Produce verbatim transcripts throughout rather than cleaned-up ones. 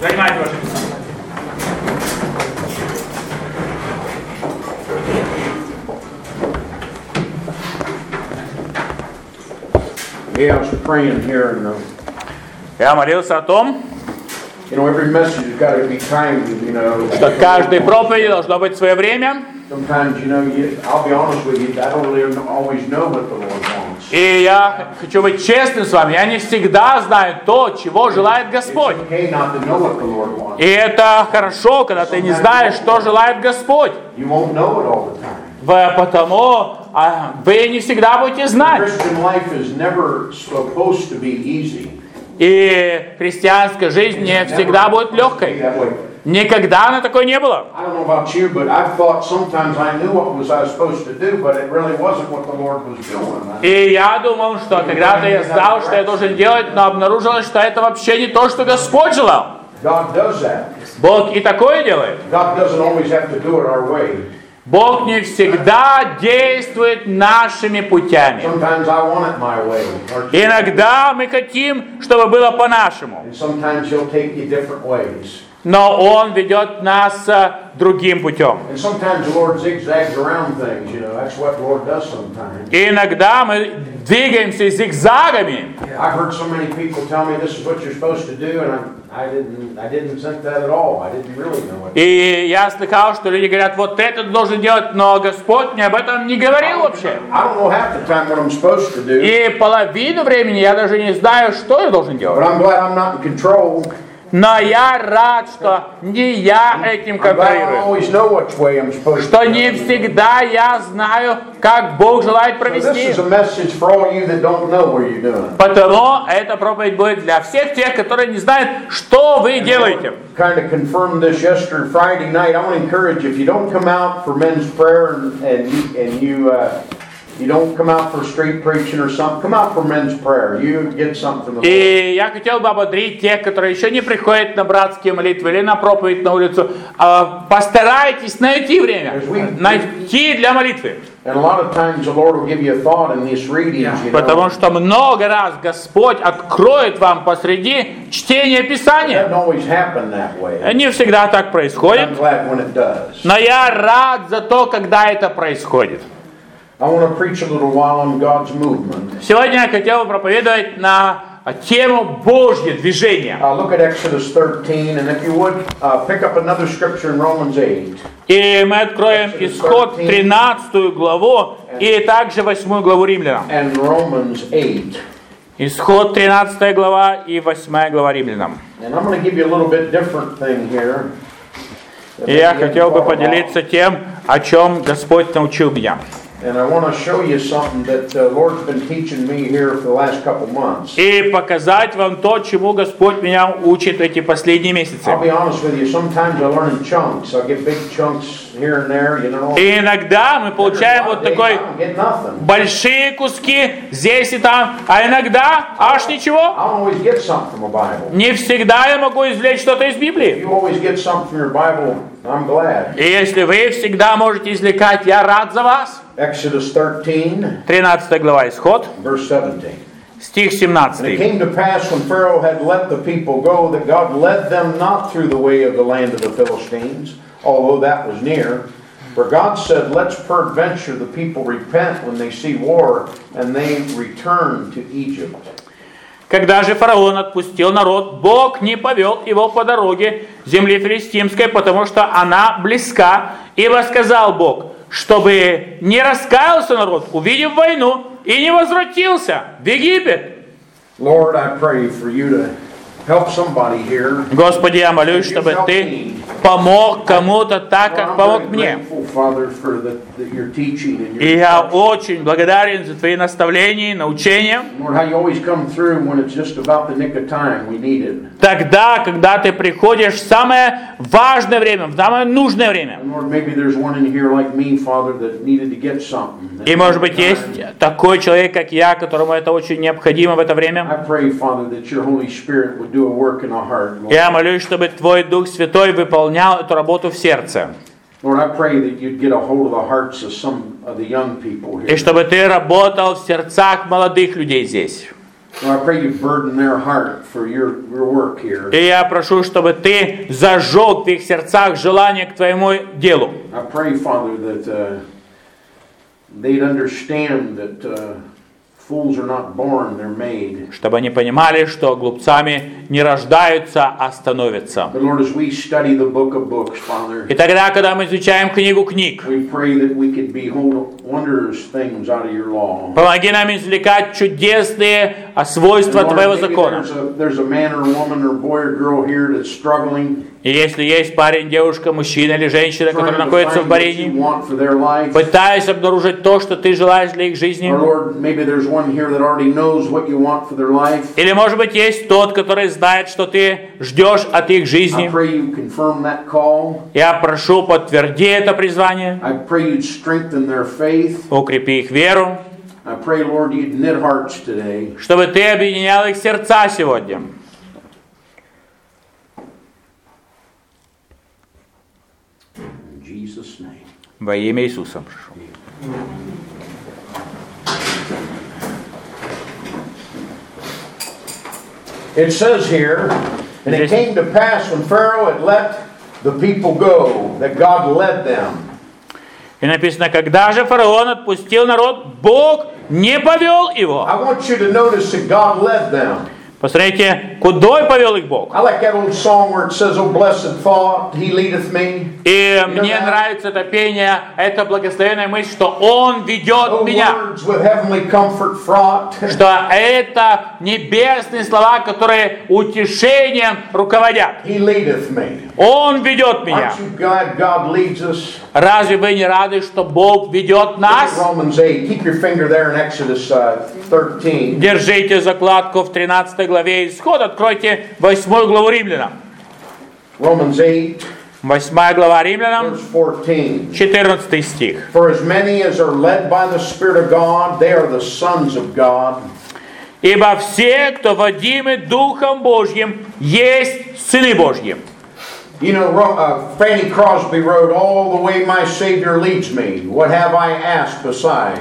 Занимайте ваше место. Yeah, I was praying here, and uh, Я молился о том, you know, every message has got to be timed. You know, что каждой проповеди должно быть свое время. sometimes, you know, you, I'll be honest with you, I don't really always know what the Lord wants. И я хочу быть честным с вами. Я не всегда знаю то, чего желает Господь. It's okay not to know what the Lord wants. И это хорошо, когда ты не знаешь, что желает Господь. You won't know it all the time. Вы, потому а, вы не всегда будете знать. Christian life is never supposed to be easy. И христианская жизнь не всегда будет легкой. That way. Никогда она такой не было. I don't know about you, but I thought sometimes I knew what was I was supposed to do, but it really wasn't what the Lord was doing. И я думал, что когда-то я знал, что я должен делать, но обнаружилось, что это вообще не то, что Господь желал. God does that. Бог и такое делает. God doesn't always have to do it our way. Бог не всегда действует нашими путями. Sometimes I want it my way. Or Иногда мы хотим, чтобы было по-нашему. and sometimes He'll take you different ways. Но Он ведет нас а, другим путем. And sometimes the Lord zigzags around things, you know. That's what the Lord does sometimes. И иногда мы двигаемся зигзагами. I've heard so many people tell me this is what you're supposed to do, and I, I didn't, I didn't think that at all. I didn't really know it. И я слыхал, что люди говорят, вот это ты должен делать, но Господь мне об этом не говорил вообще. I don't know half the time what I'm supposed to do, И половину времени я даже не знаю, что я должен but делать. I'm glad I'm not in control. Но я рад, что не я этим I'm glad I don't контролирую. always know which way I'm supposed Что to не do. всегда я знаю, как Бог желает So this провести. is a message for all you that don't know what you're doing. Потому эта проповедь будет для всех тех, которые не знают, что вы делаете. Kind of confirmed this yesterday, Friday night. I want to encourage you, if you don't come out for men's prayer and, and you, and you, uh, you don't come out for street preaching or something, come out for men's prayer. You get something from the Lord. И я хотел бы ободрить тех, которые еще не приходят на братские молитвы или на проповедь на улицу. а, Постарайтесь найти время, найти для молитвы. And a lot of times the Lord will give you a thought in these readings, you know. Потому что много раз Господь откроет вам посреди чтения It Писания. doesn't always happen that way. Не всегда так I'm происходит, glad when it does. но я рад за то, когда это происходит. I want to preach a little while on God's movement. Сегодня я хотел бы проповедовать на тему Божье движение. Uh, look at Exodus thirteen, and if you would, uh, pick up another scripture in Romans eight. И мы откроем Исход тринадцатую главу и также восьмую главу Римлянам. And Romans eight. Исход тринадцатая глава и восьмая глава Римлянам. And I'm going to give you a little bit different thing here. И я хотел бы поделиться тем, о чем Господь научил меня. And I want to show you something that the Lord's been teaching me here for the last couple months. И показать вам то, чему Господь меня учит эти последние месяцы. I'll be honest with you, sometimes I learn in chunks. I'll get big chunks here and there, you know. И иногда мы получаем вот такой I don't get nothing. большие куски здесь и там, а иногда аж ничего. I don't always get something from a Bible. Не всегда я могу извлечь что-то из Библии. You always get something from your Bible, I'm glad. И если вы всегда можете извлекать, я рад за вас. Exodus thirteen, тринадцатая глава Исход, verse seventeen. стих And it семнадцатый. came to pass when Pharaoh had let the people go that God led them not through the way of the land of the Philistines, although that was near. For God said, let's peradventure the people repent when they see war, and they return to Egypt. Когда же фараон отпустил народ, Бог не повел его по дороге земли филистимской, потому что она близка. Ибо сказал Бог, чтобы не раскаялся народ, увидев войну, и не возвратился в Египет. Lord, I pray for you to help somebody here. Господи, я молюсь, чтобы Ты помог кому-то так, как помог мне. И я очень благодарен за Твои наставления, научения. Тогда, когда Ты приходишь в самое важное время, в самое нужное время. И, может быть, есть такой человек, как я, которому это очень необходимо в это время. Я молюсь, чтобы Твой Дух Святой выполнял эту работу в сердце. И чтобы Ты работал в сердцах молодых людей здесь. I pray you burden their heart for your, your work here. И я прошу, чтобы ты зажег в их сердцах желание к твоему делу. I pray, Father, that uh, they'd understand that uh, fools are not born, they're made. Чтобы они понимали, что глупцами не рождаются, а становятся. But Lord, as we study the book of books, Father, И тогда, когда мы изучаем книгу книг, we pray that we could behold wondrous things out of your law. помоги нам извлекать чудесные свойства And Lord, твоего maybe закона. There's a, there's a man or woman or boy or girl here that's struggling, И если есть парень, девушка, мужчина или женщина, trying которые to находятся в find what you борении, want for their life. пытаясь обнаружить то, что ты желаешь для их жизни, Or Lord, maybe there's one here that already knows what you want for their life. или, может быть, есть тот, который знает, что ты ждешь от их I жизни. pray you confirm that call. Я прошу, подтверди это призвание, I pray you'd strengthen their faith. укрепи их веру, I pray, Lord, you'd knit hearts today. чтобы ты объединял их сердца сегодня. In Jesus' name. Во имя Иисуса прошу. It says here, and it came to pass when Pharaoh had let the people go, that God led them. И написано, когда же фараон отпустил народ, Бог не повел его. I want you to notice that God led them. Посмотрите, куда повел их Бог. I like that old song where it says, "Oh blessed thought, He leadeth me." И You know мне that? нравится это пение, это благословенная мысль, что Он ведет Oh, меня. words with heavenly comfort fraught. Что это небесные слова, которые утешением руководят. He leadeth me. Он ведет меня. Aren't you glad God leads us? Разве вы не рады, что Бог ведет Look at нас? Romans eight. Keep your finger there in Exodus uh, thirteen. Держите закладку в тринадцатой главе Исход, откройте восьмую главу Римлянам. Romans eight, Восьмая глава Римлянам, verse fourteen. четырнадцатый стих. For as many as are led by the Spirit of God, they are the sons of God. Ибо все, кто водимы Духом Божьим, есть сыны Божьи. You know, Ro- uh, Fanny Crosby wrote, "All the way my Savior leads me, what have I asked beside?"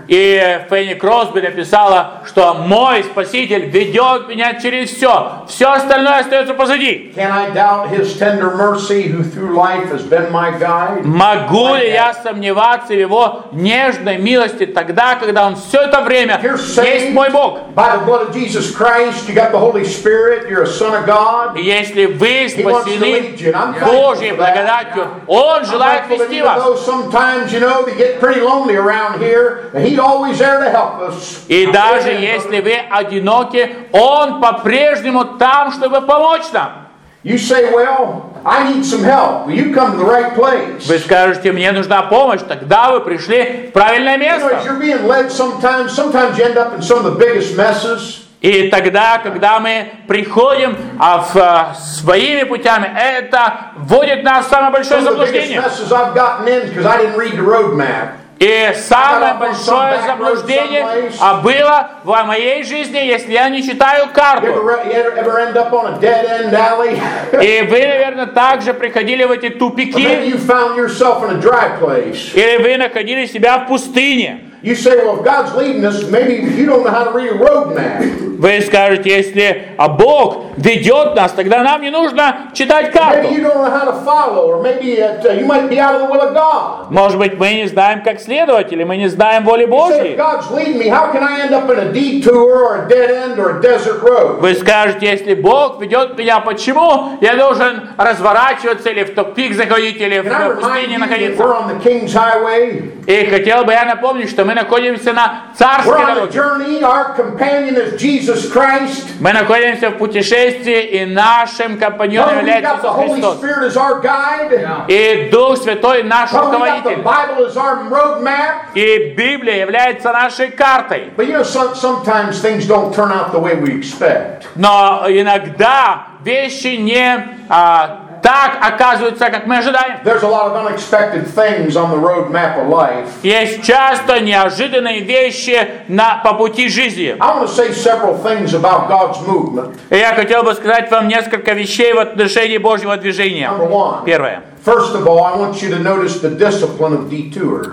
И Фенни Кросби написала, что мой Спаситель ведет меня через все. Все остальное остается позади. Can I doubt His tender mercy, who through life has been my guide? Могу ли я сомневаться в Его нежной милости тогда, когда Он все это время You're есть saved мой Бог? by the blood of Jesus Christ. You got the Holy Spirit. You're a son of God. И если вы He wants to спасены lead you, and I'm thankful Божьей for that. благодатью, Он I'm желает thankful that вести even вас. though sometimes, you know, they get pretty lonely around here, and He's always there to help us. И даже если вы одиноки, Он по-прежнему там, чтобы помочь нам. You say, well, I need some help. Well, you come to the right place. Вы скажете, мне нужна помощь, тогда вы пришли в правильное You know, as место. you're being led sometimes, sometimes you end up in some of the biggest messes. И тогда, когда мы приходим а, в, а, своими путями, это вводит нас в самое большое Some of the biggest заблуждение. messes I've gotten in because I didn't read the road map. И самое большое заблуждение а, было в моей жизни, если я не читаю You карту. ever, you ever, ever end up on a dead-end alley? И вы, наверное, также приходили в эти Or maybe тупики, you found yourself in a dry place. или вы находили себя в пустыне. You say, well, if God's leading us, maybe you don't know how to read a road map. Вы скажете, если а Бог ведет нас, тогда нам не нужно читать карту. Maybe you don't know how to follow, or maybe it, uh, you might be out of the will of God. Может быть, мы не знаем, как следовать, или мы не знаем воли You say, Божьей. if God's leading me, how can I end up in a detour or a dead end or a desert road? Вы скажете, если Бог ведет меня, почему я должен разворачиваться или в тупик заходить, или Can I в remind пустыне you that находиться? we're on the King's Highway? И хотел бы я напомнить, что мы находимся на We're царской on a дороге. journey. Our companion is Jesus Christ. Мы находимся в путешествии, и нашим компаньоном Well, we является got the Иисус Holy Христос. Spirit as our guide. И Дух Святой наш Well, we got the руководитель. Bible as our road map. И Библия является нашей картой. But you know, some, sometimes things don't turn out the way we expect. Но иногда вещи не а, так оказываются, как мы ожидаем. There's a lot of unexpected things on the road map of life. Есть часто неожиданные вещи на, по пути жизни. I want to say several things about God's movement. И я хотел бы сказать вам несколько вещей в отношении Божьего движения. Number one. Первое. First of all, I want you to notice the discipline of detours.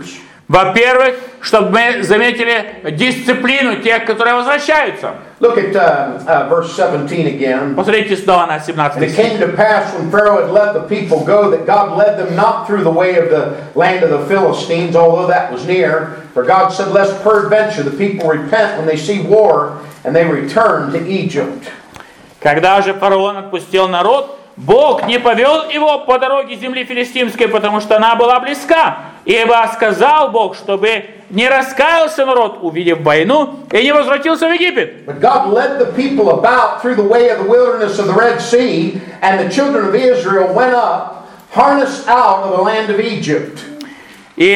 Во-первых, чтобы мы заметили дисциплину тех, которые возвращаются. Look at uh, uh, verse seventeen again. Посмотрите снова на And семнадцатый it стих. came to pass when Pharaoh had let the people go that God led them not through the way of the land of the Philistines, although that was near. For God said, lest peradventure the people repent when they see war, and they return to Egypt. Когда же фараон отпустил народ, Бог не повел его по дороге земли филистимской, потому что она была близка. Ибо сказал Бог, чтобы не раскаялся народ, увидев войну, и не возвратился в Египет. But God led the people about through the way of the wilderness of the Red Sea, and the children of Israel went up, harnessed out of the land of Egypt. И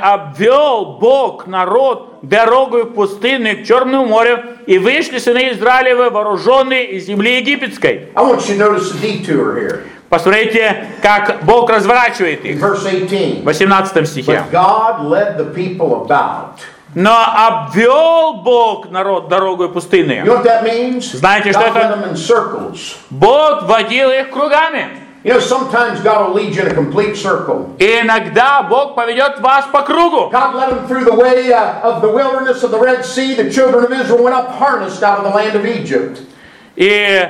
обвел Бог народ дорогою пустынной к Черному морю, и вышли сыны Израилевы, вооруженные из земли египетской. I want you to notice the detour here. Посмотрите, как Бог разворачивает In их. verse eighteen. В восемнадцатом стихе. But God led the people about. Но обвел Бог народ дорогою пустынной. You know what that means? Знаете, что God led это? them in circles. Бог водил их кругами. You know, sometimes God will lead you in a complete circle. И иногда Бог поведет вас по кругу. God led them through the way uh, of the wilderness of the Red Sea. The children of Israel went up harnessed out of the land of Egypt. И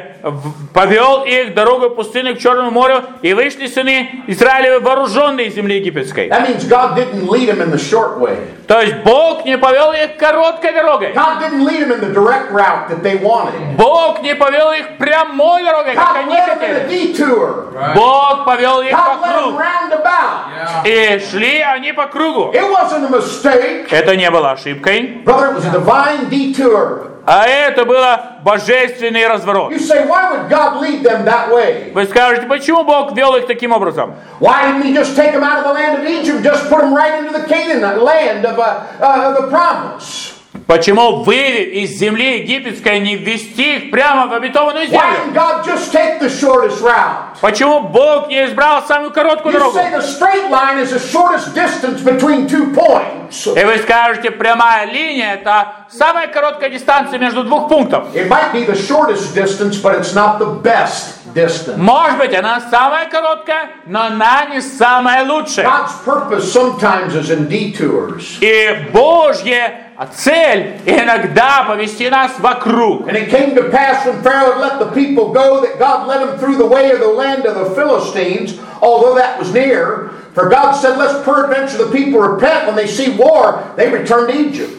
повел их дорогой пустыны к Черному морю, и вышли сыны Израилевы, вооруженные из земли египетской. That means God didn't lead them in the short way. То есть Бог не повел их короткой дорогой. God didn't lead them in the direct route that they wanted. Бог не повел их прямой дорогой, как God они led them in a хотели. detour. Бог повел их God по led them кругу. roundabout. И шли они по кругу. It wasn't a mistake. Это не было ошибкой, Brother, it was a divine detour. а это было божественный разворот. You say, why would God lead them that way? Вы скажете, почему Бог вел их таким образом? Why didn't He just take them out of the land of Egypt, just put them right into the Canaan land of, uh, uh, of the promise? Почему, вывев из земли египетской, не ввести их прямо в обетованную Why землю? didn't God just take the shortest route? Почему Бог не избрал самую короткую You дорогу? say the straight line is the shortest distance between two points. И вы скажете, прямая линия – это самая короткая дистанция между двух пунктов. It might be the shortest distance, but it's not the best distance. Может быть, она самая короткая, но она не самая лучшая. God's purpose sometimes is in detours. И Божья цель иногда повести нас вокруг. And it came to pass when Pharaoh had let the people go that God led them through the way of the land of the Philistines, although that was near. For God said, lest peradventure the people repent when they see war, they return to Egypt.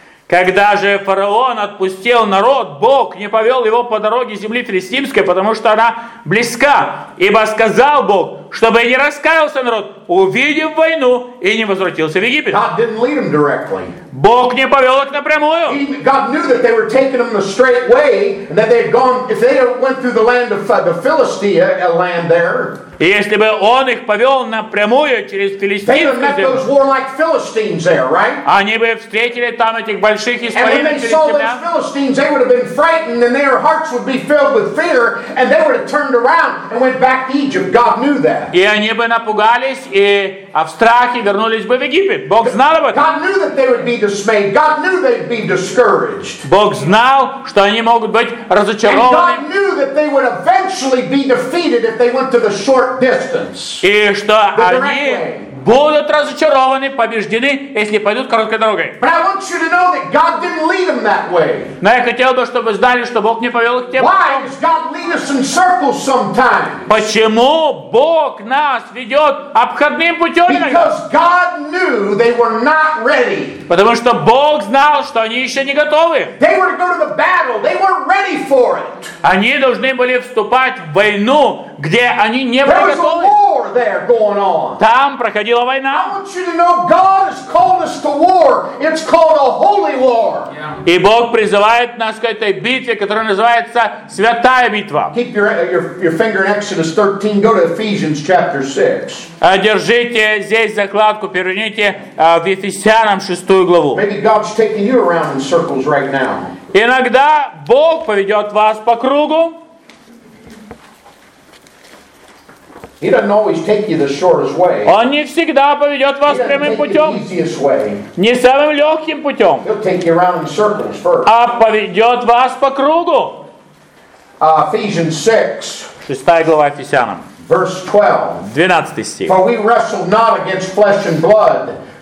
Когда же фараон отпустил народ, Бог не повел его по дороге земли филистимской, потому что она близка. Ибо сказал Бог, чтобы не раскаялся народ, увидев войну, и не возвратился в Египет. God didn't lead them directly. Бог не повел их напрямую. He, God knew that they were taking them the straight way, and that they had gone, if they had went through the land of uh, the Philistia uh, land there, И если бы он их повел напрямую через they would have филистимскую met землю, those warlike Philistines there, right? они бы встретили там этих больших And when исполинов they saw those филистимлян. Philistines, they would have been frightened, and their hearts would be filled with fear, and they would have turned around and went back to Egypt. God knew that. И они бы напугались, и в страхе вернулись бы в Египет. Бог знал об этом. God knew that they would be dismayed. God knew they'd be discouraged. Бог знал, что они могут быть And разочарованы, God knew that they would eventually be defeated if they went to the short distance. и что The direct они way. будут разочарованы, побеждены, если пойдут короткой дорогой. But I want you to know that God didn't lead them that way. Но я хотел бы, чтобы вы знали, что Бог не повел их тем Why путем. does God lead us in circles sometimes? Почему Бог нас ведет обходным путем иногда? Because God knew they were not ready. Потому что Бог знал, что они еще не готовы. They were to go to the battle. They weren't ready for it. Они должны были вступать в войну, где они не There были was a готовы. war there going on. Там проходила I война. want you to know God has called us to war. It's called a holy war. И Бог призывает нас к этой битве, которая называется Святая битва. Keep your, your, your finger in Exodus thirteen. Go to Ephesians chapter six. Держите здесь закладку, переверните а, в Ефесянам шестую главу. Maybe God's taking you around in circles right now. Иногда Бог поведет вас по кругу. He doesn't always take you the shortest way. Он не всегда поведет He вас doesn't прямым take you the путем, easiest way. не самым легким путем, He'll take you around in circles first. а поведет вас по кругу. Uh, Ephesians six, Шестая глава Ефесянам, verse twelve. двенадцатый стих. For we wrestle not against flesh and blood,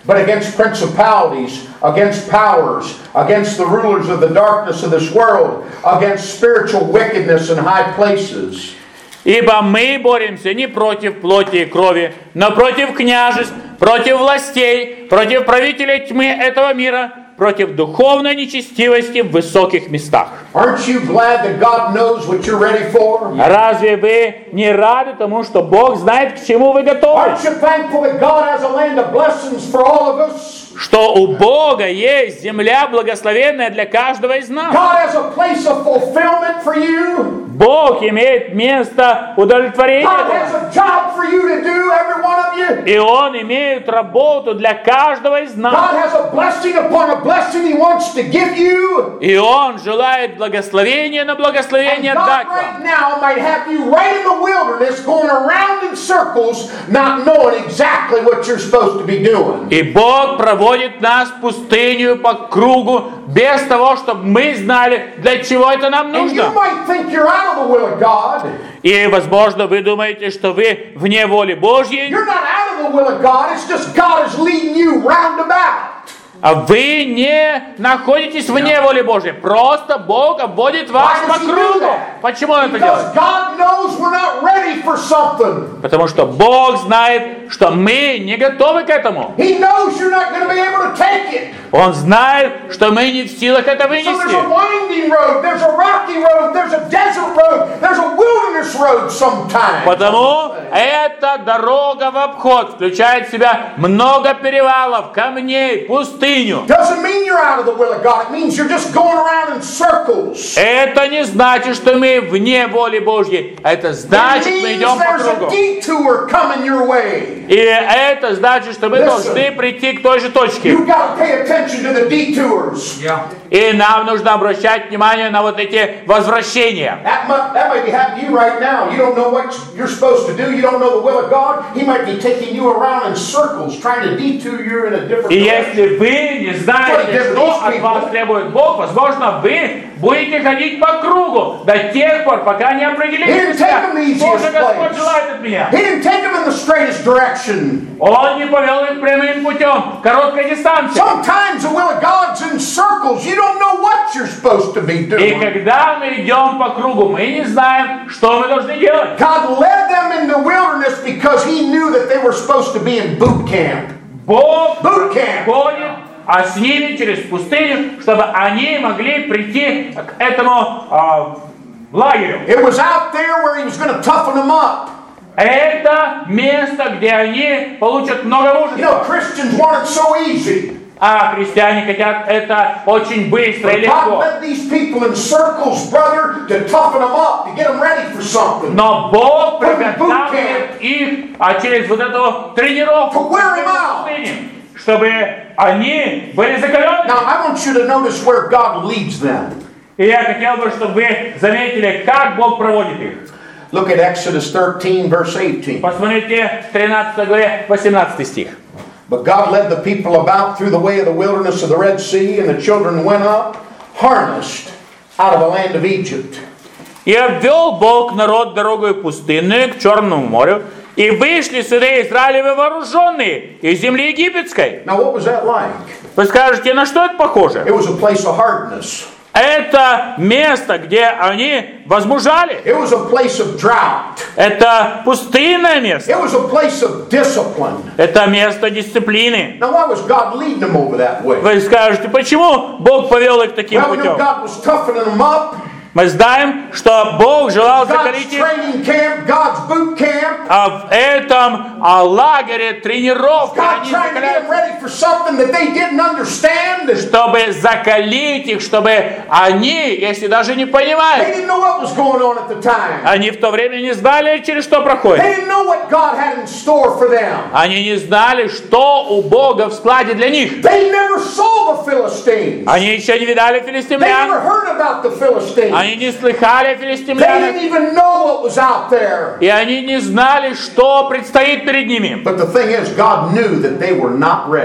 but against principalities, against powers, against the rulers of the darkness of this world, against spiritual wickedness in high places. Ибо мы боремся не против плоти и крови, но против княжеств, против властей, против правителей тьмы этого мира, против духовной нечестивости в высоких местах. Aren't you glad that God knows what you're ready for? Разве вы не рады тому, что Бог знает, к чему вы готовы? Aren't you thankful that God has a land of blessings for all of us? Что у Бога есть земля благословенная для каждого из нас. God has a place of fulfillment for you. Бог имеет место удовлетворения. God has a job for you to do, every one of you. И Он имеет работу для каждого из нас. God has a blessing upon a blessing He wants to give you. И Он желает благословения на благословение And дать God right вам. now might have you right in the wilderness going around in circles, not knowing exactly what you're supposed to be doing. И Бог проводит нас в пустыню по кругу без того, чтобы мы знали, для чего это нам And you нужно. might think you're out of the will of God. И, возможно, вы думаете, что вы вне воли Божьей, You're not out of the will of God. It's just God is leading you roundabout. а вы не находитесь вне воли Божьей. Просто Бог обводит вас Why по does He do кругу. that? Почему Он это Because делает? God knows we're not ready for something. Потому что Бог знает, что мы не готовы к этому. He knows you're not going to be able to take it. Он знает, что мы не в силах это So there's a вынести. winding road, there's a rocky road, there's a desert road, there's a wilderness road sometimes. Потому эта дорога в обход включает в себя много перевалов, камней, пустыню. Doesn't mean you're out of the will of God. It means you're just going around in circles. Это не значит, что мы вне воли Божьей. Это It значит, мы means идем по there's a кругу. detour coming your way. И это значит, что мы Listen. должны прийти к той же точке. You've got to pay attention to the detours. И нам нужно обращать внимание на вот эти возвращения. That might, that might be happening to you right now. You don't know what you're supposed to do. You don't know the will of God. He might be taking you around in circles, trying to detour you in a different И direction. если вы не знаете, что от вас требует Бог, возможно, вы будете ходить по кругу до тех пор, пока не определитесь, что же Господь желает от меня. He didn't take them in the straightest direction. Он не повел их прямым путем, короткой дистанции. Sometimes the will of God's in circles. You don't know what you're supposed to be И doing. когда мы идем по кругу, мы не знаем, что мы должны делать. God led them in the wilderness because He knew that they were supposed to be in boot camp. Бог Boot camp. ходит, а с ними через пустыню, чтобы они могли прийти к этому а, лагерю. It was out there where He was going to toughen them up. Это место, где они получат много You know, мужества. Christians want it so easy. А христиане хотят это очень быстро и But God легко. led these people in circles, brother, to toughen them up, to get them ready for something. Но Бог Put them in boot приготавливает их а через вот эту тренировку, To wear them out. чтобы они были закалены. Now, I want you to notice where God leads them. И я хотел бы, чтобы вы заметили, как Бог проводит их. Look at Exodus thirteen, verse eighteen. Посмотрите, в тринадцатой главе, восемнадцатый стих. But God led the people about through the way of the wilderness of the Red Sea, and the children went up, harnessed, out of the land of Egypt. «И обвел Бог народ дорогою пустынную к Черному морю, и вышли сыны Израилевы вооруженные из земли египетской». Now, what was that like? Вы скажете, на что это похоже? It was a place of hardness. Это место, где они возмужали. It was a place of drought. Это пустынное место. It was a place of discipline. Это место дисциплины. Now, why was God leading them over that way? Вы скажете, почему Бог повел их таким Well, we know путем? God was toughening them up. Мы знаем, что Бог желал God's закалить их, training camp, God's boot camp. а в этом а, лагере тренировки God они trying to get them закаляются, ready for something that they didn't understand. чтобы закалить их, чтобы они, если даже не They понимают, didn't know what was going on at the time. они в то время не знали, через что They проходят. didn't know what God had in store for them. Они не знали, что у Бога в складе для них. They never saw the Philistines. Они еще не видали They never филистимлян, heard about the Philistines. они не слыхали о They филистимлянах, didn't even know what was out there. и они не знали, что предстоит перед ними. But the thing is, God knew that they were not ready.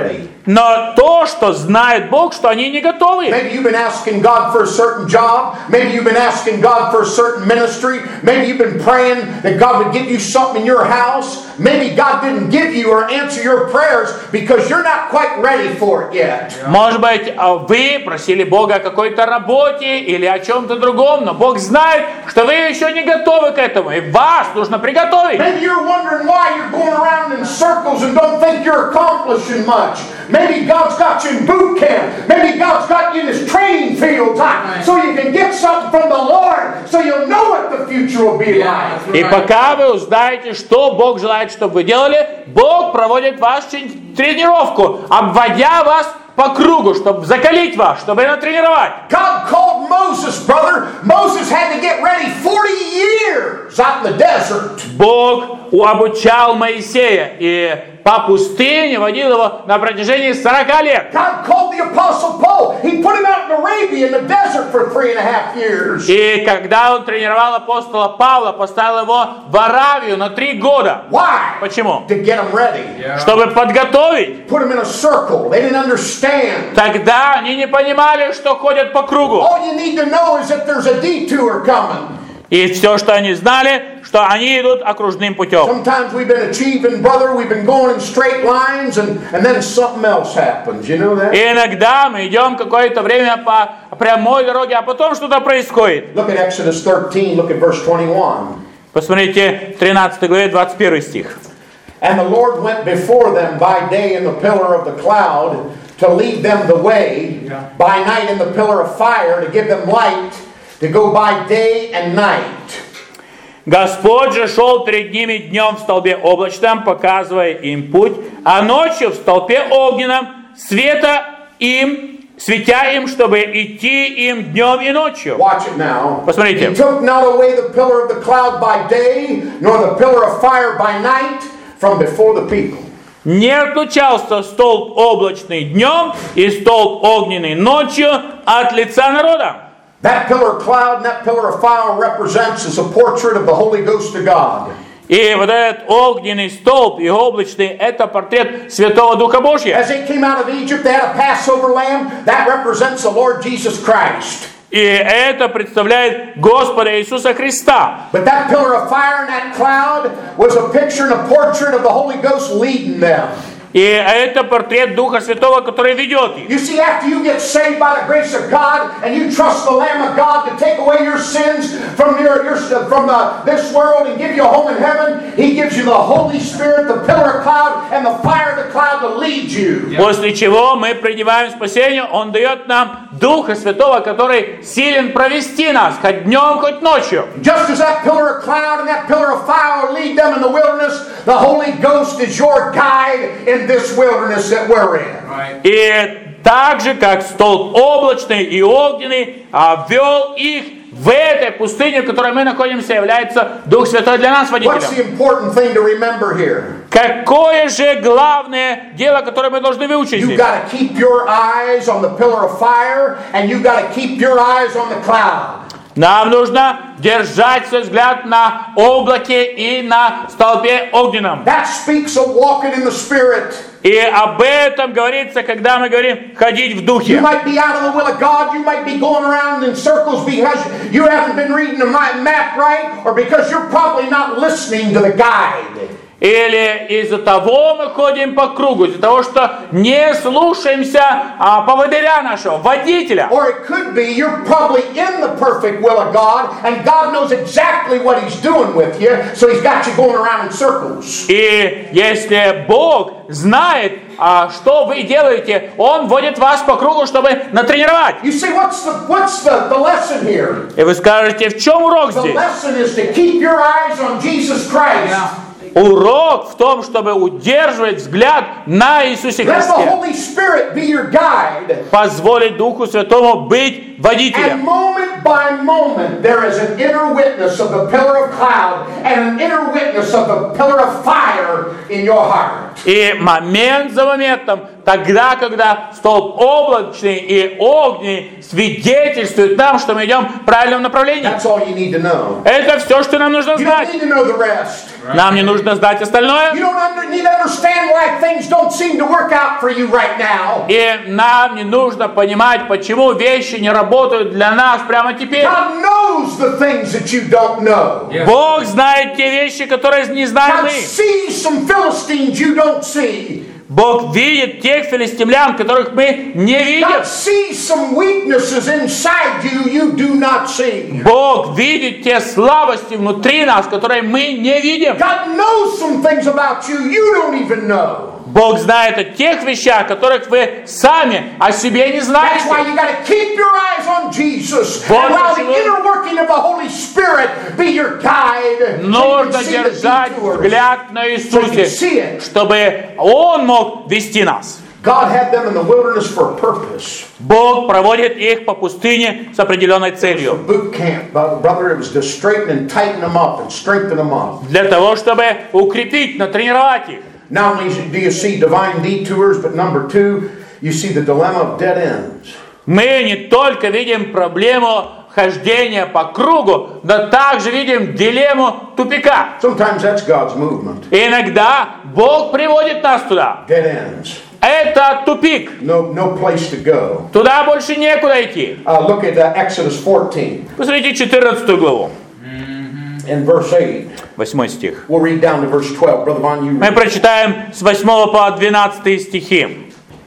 Но то, что знает Бог, что они не готовы. Maybe you've been asking God for a certain job. Maybe you've been asking God for a certain ministry. Maybe you've been praying that God would give you something in your house. Maybe God didn't give you or answer your prayers because you're not quite ready for it yet. Может быть, вы просили Бога о какой-то работе или о чем-то другом, но Бог знает, что вы еще не готовы к этому, и вас нужно приготовить. Maybe you're wondering why you're going around in circles and don't think you're accomplishing much. Maybe God's got you in boot camp. Maybe God's got you in His training field time so you can get something from the Lord so you'll know what the future will be like. И пока вы узнаете, что Бог желает, чтобы вы делали, Бог проводит вашу тренировку, обводя вас по кругу, чтобы закалить вас, чтобы натренировать. God called Moses, brother. Moses had to get ready forty years out in the desert. Бог обучал Моисея и по пустыне водил его на протяжении сорока лет. God called the apostle Paul. He put him out in Arabia in the desert for three and a half years. И когда он тренировал апостола Павла, поставил его в Аравию на три года. Why? Почему? To get him ready. Yeah. Чтобы подготовить. Put him in a circle. They didn't understand. Тогда они не понимали, что ходят по кругу. All you need to know is that there's a detour coming. И все, что они знали, что они идут окружным путем. Sometimes we've been achieving, brother, we've been going in straight lines, and, and then something else happens. You know that? И иногда мы идем какое-то время по прямой дороге, а потом что-то происходит. Look at Exodus thirteen, look at verse twenty-one. Посмотрите, в тринадцатой главе, двадцать первый стих. And the Lord went before them by day in the pillar of the cloud to lead them the way, by night in the pillar of fire to give them light, to go by day and night. Господь же шел перед ними днем в столбе облачном, показывая им путь, а ночью в столпе огненном света им, светя им, чтобы идти им днем и ночью. Watch it now. Посмотрите. He took not away the pillar of the cloud by day, nor the pillar of fire by night from before the people. Не отлучался столб облачный днем и столб огненный ночью от лица народа. That pillar of cloud and that pillar of fire represents as a portrait of the Holy Ghost of God. И вот этот огненный столб и облачный — это портрет Святого Духа Божьего. As they came out of Egypt, they had a Passover lamb. That represents the Lord Jesus Christ. И это представляет Господа Иисуса Христа. But that pillar of fire and that cloud was a picture and a portrait of the Holy Ghost leading them. И это портрет Духа Святого, который ведет их. You see, after you get saved by the grace of God and you trust the Lamb of God to take away your sins from your, your from the, this world and give you a home in heaven, He gives you the Holy Spirit, the pillar of cloud, and the fire of the cloud to lead you. После чего мы принимаем спасение, Он дает нам Духа Святого, который силен провести нас, хоть днем, хоть ночью. Just as that pillar of cloud and that pillar of fire lead them in the wilderness, the Holy Ghost is your guide in this wilderness that we're in. Right. И так же, как столб облачный и огненный ввел их в этой пустыне, в которой мы находимся, является Дух Святой для нас What's водителем. the important thing to remember here? Какое же главное дело, которое мы должны выучить You've здесь? got to keep your eyes on the pillar of fire, and you've got to keep your eyes on the cloud. Нам нужно держать свой взгляд на облаке и на столбе огненном. That speaks of walking in the Spirit. И об этом говорится, когда мы говорим «ходить в You духе». might be out of the will of God. You might be going around in circles because you haven't been reading the map right, or because you're probably not listening to the guide. Или из-за того мы ходим по кругу, из-за того, что не слушаемся а, поводыря нашего, водителя. Or it could be you're probably in the perfect will of God, and God knows exactly what He's doing with you, so He's got you going around in circles. И если Бог знает, а, что вы делаете, Он водит вас по кругу, чтобы натренировать. You see, what's the what's the, the lesson here? И вы скажете, в чем урок The здесь? lesson is to keep your eyes on Jesus Christ. Урок в том, чтобы удерживать взгляд на Иисусе Let the Христе. Holy Spirit be your guide. Позволить Духу Святому быть And водителем. moment by moment, there is an inner witness of the pillar of cloud and an inner witness of the pillar of fire in your heart. И момент за моментом, тогда, когда столб облачный и огненный свидетельствует нам, что мы идем в правильном направлении. That's all you need to know. Это все, что нам нужно You don't знать. need to know the rest. Нам не нужно знать остальное. You don't under, need to understand why things don't seem to work out for you right now. И нам не нужно понимать, почему вещи не работают для нас прямо теперь. God knows the things that you don't know. Бог знает те вещи, которые не знаем God мы. sees some Philistines you don't see. Бог видит тех филистимлян, которых мы не видим. God sees some weaknesses inside you you do not see. Бог видит те слабости внутри нас, которые мы не видим. God knows some things about you you don't even know. Bог знает о тех вещах, которых вы сами о себе не That's знаете. why you got to keep your eyes on Jesus. Вот And allow the почему inner working of the Holy Spirit be your guide. Нужно So you can see the держать detours. взгляд на So you can Иисусе, see it. чтобы Он мог вести нас. God had them in the wilderness for a purpose. Бог проводит их по пустыне с определенной целью. Boot camp, brother, it was to straighten and tighten them up and strengthen them up. Для того, чтобы укрепить, натренировать их. Not only do you see divine detours, but number two, you see the dilemma of dead ends. Мы не только видим проблему хождения по кругу, но также видим дилемму тупика. Sometimes that's God's movement. И иногда Бог приводит нас туда. Dead ends. Это тупик. No, no place to go. Туда больше некуда идти. Uh, look at uh, Exodus fourteen Посмотрите четырнадцатую главу, and verse eight. восьмой стих. We'll read down to verse twelve. Brother Von, you Мы read. прочитаем с восьмого по двенадцатый стихи.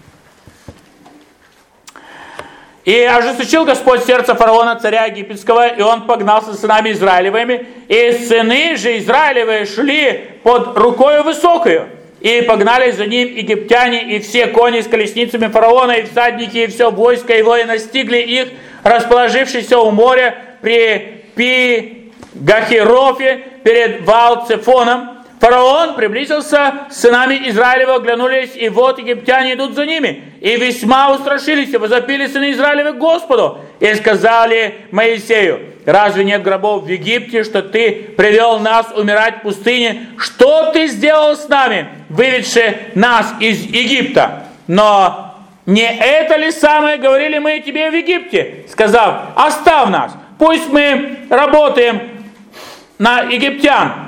«И ожесточил Господь сердце фараона, царя египетского, и он погнался с сынами Израилевыми, и сыны же Израилевы шли под рукою высокою, и погнались за ним египтяне, и все кони с колесницами фараона, и всадники, и все войско его, и настигли их, расположившись у моря при Пи-Гахирофе перед Ваал-Цефоном. Фараон приблизился с сынами Израилева, оглянулись, и вот египтяне идут за ними. И весьма устрашились, и возопили сыны Израилевы к Господу. И сказали Моисею: разве нет гробов в Египте, что ты привел нас умирать в пустыне? Что ты сделал с нами, выведши нас из Египта? Но не это ли самое говорили мы тебе в Египте, сказав: оставь нас, пусть мы работаем на египтян,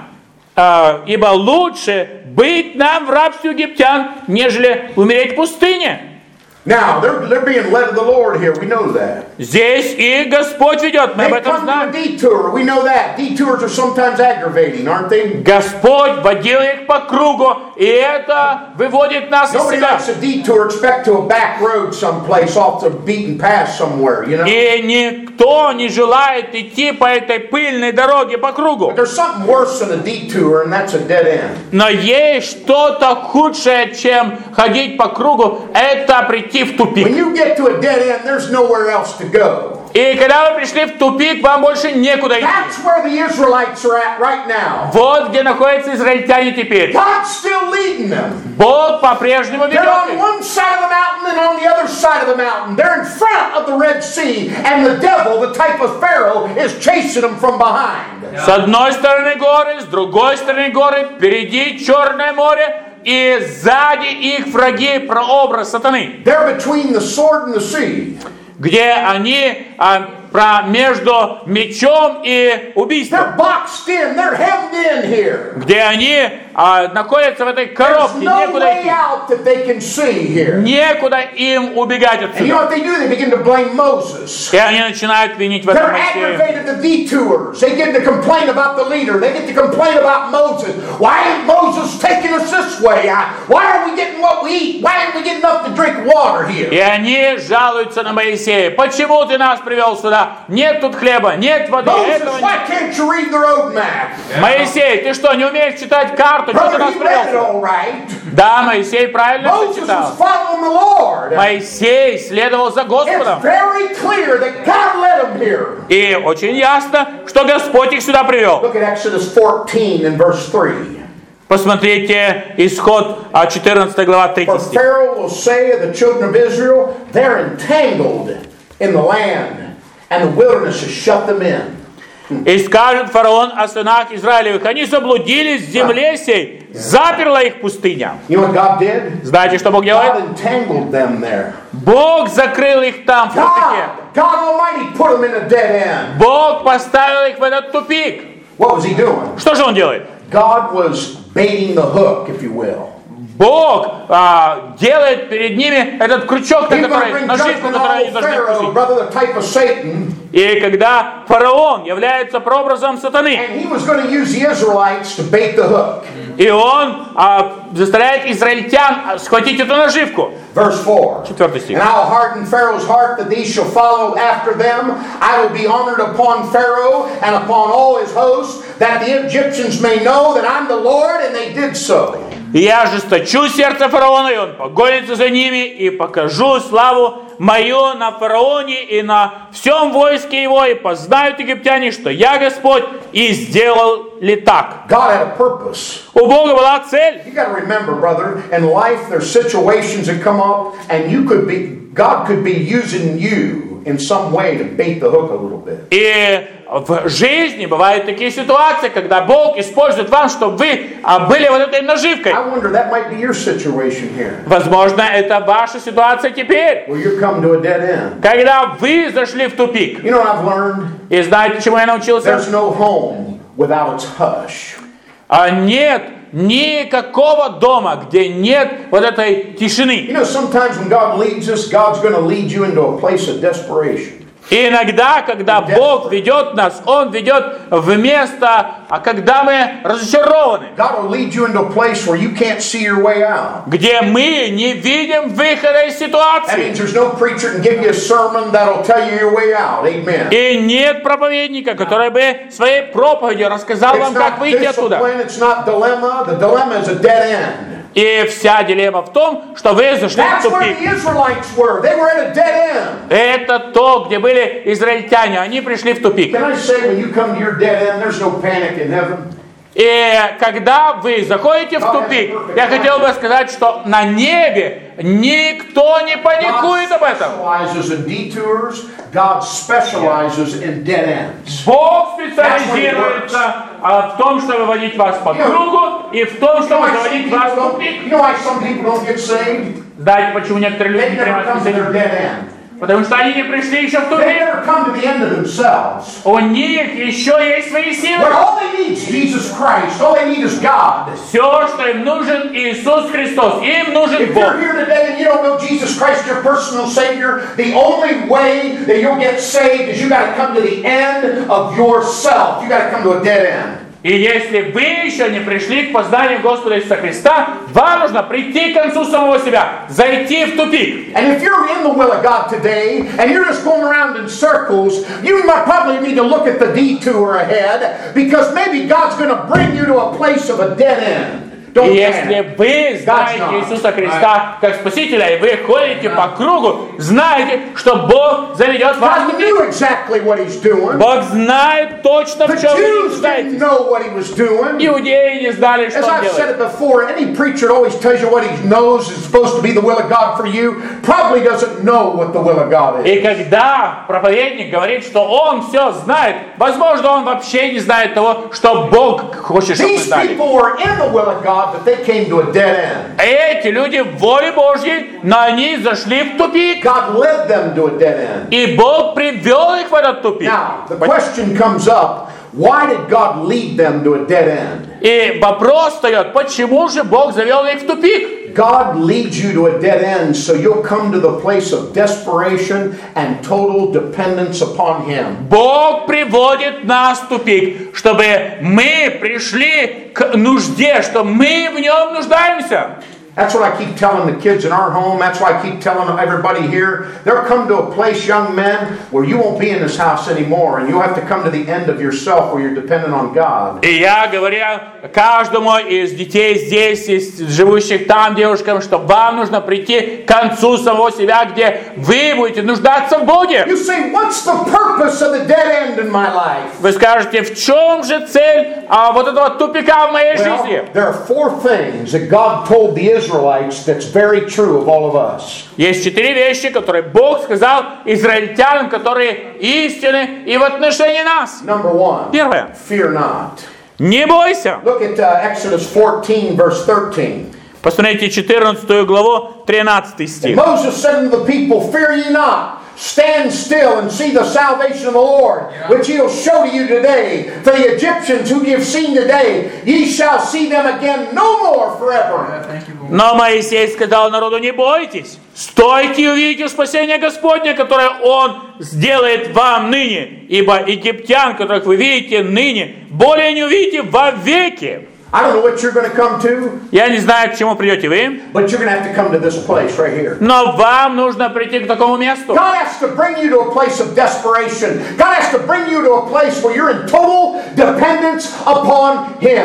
ибо лучше быть нам в рабстве египтян, нежели умереть в пустыне. Now, they're, they're being led of the Lord here. We know that. Здесь и Господь ведет, мы об They этом come to a знаем. detour. We know that. Detours are sometimes aggravating, aren't they? Господь водил их по кругу, и это выводит нас из Nobody себя. likes a detour expect to a back road someplace off the beaten path somewhere, you know? И никто не желает идти по этой пыльной дороге по кругу. But there's something worse than a detour, and that's a dead end. Но есть что-то худшее, чем ходить по кругу, это прийти в When тупик. you get to a dead end, there's nowhere else to go. И когда вы пришли в тупик, вам больше некуда идти. That's where the Israelites are at right now. Вот где находятся израильтяне теперь. God's still leading them. Бог по-прежнему They're ведет on их. one side of the mountain and on the other side of the mountain. They're in front of the Red Sea, and the devil, the type of Pharaoh, is chasing them from behind. С одной стороны горы, с другой стороны горы, впереди Черное море, и сзади их враги, прообраз сатаны, They're between the sword and the sea. где они а, про, между мечом и убийством, They're boxed in. They're hemmed in here. где они а, находятся в этой There's коробке, no некуда way идти, out that they can see here. некуда им убегать And you know отсюда. what they do? They begin to blame Moses. И они начинают винить в этом They're Моисея. aggravated the detours. They get to complain about the leader. They get to complain about Moses. Why ain't Moses taking us this way? I- Why are we getting what we eat? Why aren't we getting enough to drink water И here? они жалуются на Моисея. Почему ты нас привел сюда? Нет тут хлеба, нет воды, Moses, этого why нет. can't you read the road map? Моисей, ты что, не умеешь читать карту? Что ты Brother, нас he привел read it сюда? all right. Да, Моисей правильно все Moses читал. was following the Lord. Моисей следовал за It's Господом. very clear that God led him here. И очень ясно, что Господь их сюда привел. Look at Exodus fourteen and verse three. Посмотрите исход а, четырнадцатая глава, For третий стих. Pharaoh will say of the children of Israel, they're entangled in the land, and the wilderness has shut them in. И скажет фараон о сынах Израилевых: они заблудились в земле сей, заперла их пустыня. You know what God did? Знаете, что Бог делает? God entangled them there. Бог закрыл их там в тупике. God, God Almighty put them in a dead end. Бог поставил их в этот тупик. What was He doing? Что же Он делает? God was baiting the hook, if you will. Бог а, делает перед ними этот крючок, на который, наживку, которую они должны вкусить. И когда фараон является прообразом сатаны, и он а, заставляет израильтян схватить эту наживку. Четвертый стих. И я ожесточу сердце фараона, и он погонится за ними, и покажу славу мою на фараоне и на всем войске его, и познают египтяне, что я Господь, и сделал ли так. У Бога была цель. In some way to bait the hook a little bit. И в жизни бывают такие ситуации, когда Бог использует вас, чтобы вы были вот этой наживкой. I wonder, that might be your situation here. Возможно, это ваша ситуация теперь. Where you come to a dead end. Когда вы зашли в тупик. You know what I've learned? И знаете, чему я научился? There's no home without its hush. А нет никакого дома, где нет вот этой тишины. You know, sometimes when God leads us, God's going to lead you into a place of desperation. И иногда, когда Бог ведет нас, Он ведет в место, а когда мы разочарованы, где мы не видим выхода из ситуации. И нет проповедника, который бы своей проповедью рассказал вам, как выйти оттуда. И вся дилемма в том, что вы зашли в тупик. Это то, где были израильтяне. Они пришли в тупик. И когда вы заходите в тупик, я хотел бы сказать, что на небе никто не паникует об этом. Бог специализируется в том, чтобы выводить вас по кругу, и в том, чтобы заводить вас в тупик. Знаете, почему некоторые люди не принимают специализацию? Потому что они не пришли еще в тупик. У них еще есть свои силы. Все, что им нужен, Иисус Христос. Им нужен Бог. И если вы еще не пришли к познанию Господа Иисуса Христа, вам нужно прийти к концу самого себя, зайти в тупик. And if you're in the will of God today, and you're just going around in circles, you might probably need to look at the detour ahead, because maybe God's going to bring you to a place of a dead end. И если вы знаете Иисуса Христа как Спасителя, и вы ходите по кругу, знаете, что Бог заведет вас в тупик. Бог знает точно, в чем вы нуждаетесь. Иудеи не знали, что Он делает. И когда проповедник говорит, что он все знает, возможно, он вообще не знает того, что Бог хочет, чтобы вы знали. But they came to a dead end. Эти люди в воле Божьей, но они зашли в тупик. God led them to a dead end. И Бог привел их в этот тупик. Now, the question comes up, why did God lead them to a dead end? И вопрос встает, почему же Бог завел их в тупик? God leads you to a dead end so you'll come to the place of desperation and total dependence upon Him. Бог приводит нас в тупик, чтобы мы пришли к нужде, что мы в нем нуждаемся. That's what I keep telling the kids in our home. That's why I keep telling everybody here. They'll come to a place, young men, where you won't be in this house anymore, and you'll have to come to the end of yourself where you're dependent on God. И я говорю каждому из детей здесь, из живущих там девушкам, что вам нужно прийти к концу самого себя, где вы будете нуждаться в Боге. You say, what's the purpose of the dead end in my life? Вы скажете, в чем же цель а, вот этого тупика в моей Well, жизни? there are four things that God told the Israelites that's very true of all of us. Есть четыре вещи, которые Бог сказал израильтянам, которые истинны и в отношении нас. Number one, Первое. fear not. Не бойся. Look at uh, Exodus fourteen, verse thirteen. Посмотрите четырнадцатую главу, тринадцатый стих. Moses said unto the people, fear ye not. Stand still and see the salvation of the Lord, which He'll show to you today. For the Egyptians whom ye have seen today, ye shall see them again no more forever. Но Моисей сказал народу: не бойтесь, стойте и увидите спасение Господне, которое Он сделает вам ныне, ибо египтян, которых вы видите ныне, более не увидите вовеки. I don't know what you're going to come to, Я не знаю, к чему придете вы, but you're going to have to come to this place right here. но вам нужно прийти к такому месту. God has to bring you to a place of desperation. God has to bring you to a place where you're in total dependence upon Him.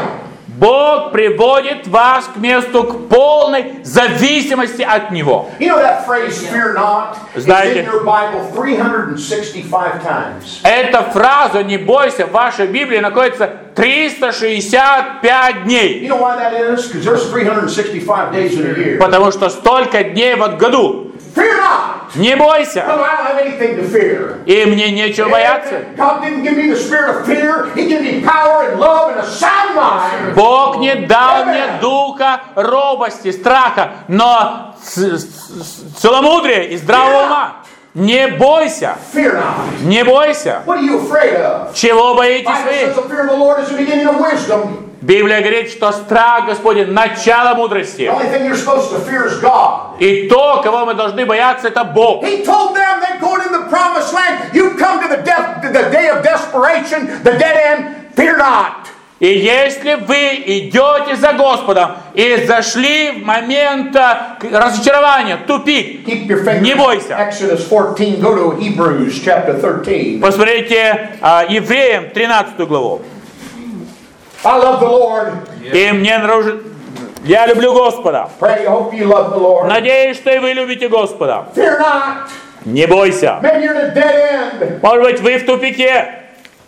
Бог приводит вас к месту, к полной зависимости от Него. You know that phrase, fear not, is Знаете, in your Bible three hundred sixty-five times. эта фраза «не бойся» в вашей Библии находится триста шестьдесят пять дней. You know why that is? Because there's three hundred sixty-five days in a year. Потому что столько дней в году. Fear not! Не No, бойся. I don't have anything to fear. И мне нечего бояться. God didn't give me the spirit of fear. He gave me power and love and a sound mind. Бог не дал мне духа робости, страха, но ц- ц- целомудрия и здравого ума. Не бойся. Fear not. Не бойся. What are you afraid of? Чего боитесь Bible says вы? the fear of the Lord is the beginning of wisdom. Библия говорит, что страх Господень – начало The мудрости. only thing you're supposed to fear is God. И то, кого мы должны бояться, это Бог. He told them that going in the promised land, you come to the death, to the day of desperation, the dead end, fear not. И если вы идете за Господом и зашли в момент а, разочарования, тупик, Keep your finger не бойся. Exodus fourteen, go to Hebrews chapter thirteen. Посмотрите а, Евреям тринадцатую главу. I love the Lord. И мне нравится, я люблю Господа. Pray, hope you love the Lord. Надеюсь, что и вы любите Господа. Fear not. Не бойся. Maybe you're at a dead end. Может быть, вы в тупике.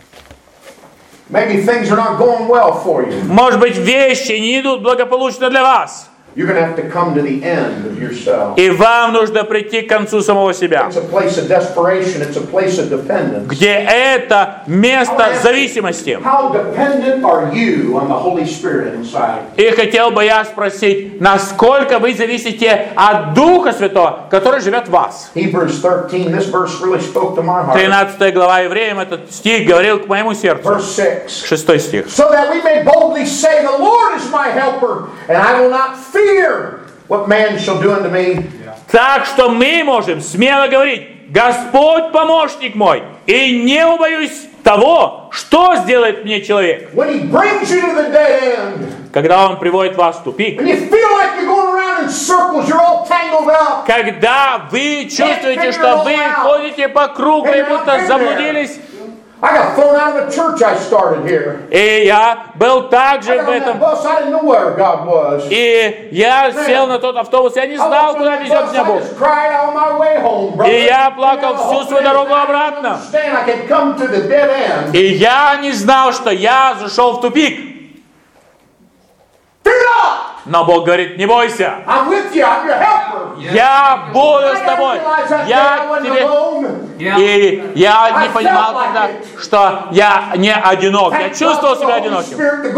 Maybe things are not going well for you. Может быть, вещи не идут благополучно для вас. You're going to have to come to the end of yourself. И вам нужно прийти к концу самого себя. It's a place of desperation. It's a place of dependence. Где это место зависимости. How dependent are you on the Holy Spirit inside? И хотел бы я спросить, насколько вы зависите от Духа Святого, который живет в вас? Hebrews thirteen, this verse really spoke to my heart. тринадцатая глава Евреям, этот стих говорил к моему сердцу. Verse six. Шестой стих. So that we may boldly say, the Lord is my helper, and I will not fear what man shall do unto me. Так что мы можем смело говорить: Господь помощник мой, и не убоюсь того, что сделает мне человек. When he brings you to the dead end, Когда Он приводит вас в тупик, when you feel like you're going around in circles, you're all tangled up. когда вы чувствуете, что вы ходите по кругу и будто заблудились, I got thrown out of a church I started here. и я был I также got в on that этом, bus, I didn't know where God was. и я сел на тот автобус, я не знал, куда везет меня Бог. И я плакал всю свою дорогу обратно. И я не знал, что я зашел в тупик. Но Бог говорит: не бойся. Я буду с тобой. Я тебе... И я не понимал тогда, что я не одинок. Я чувствовал себя одиноким.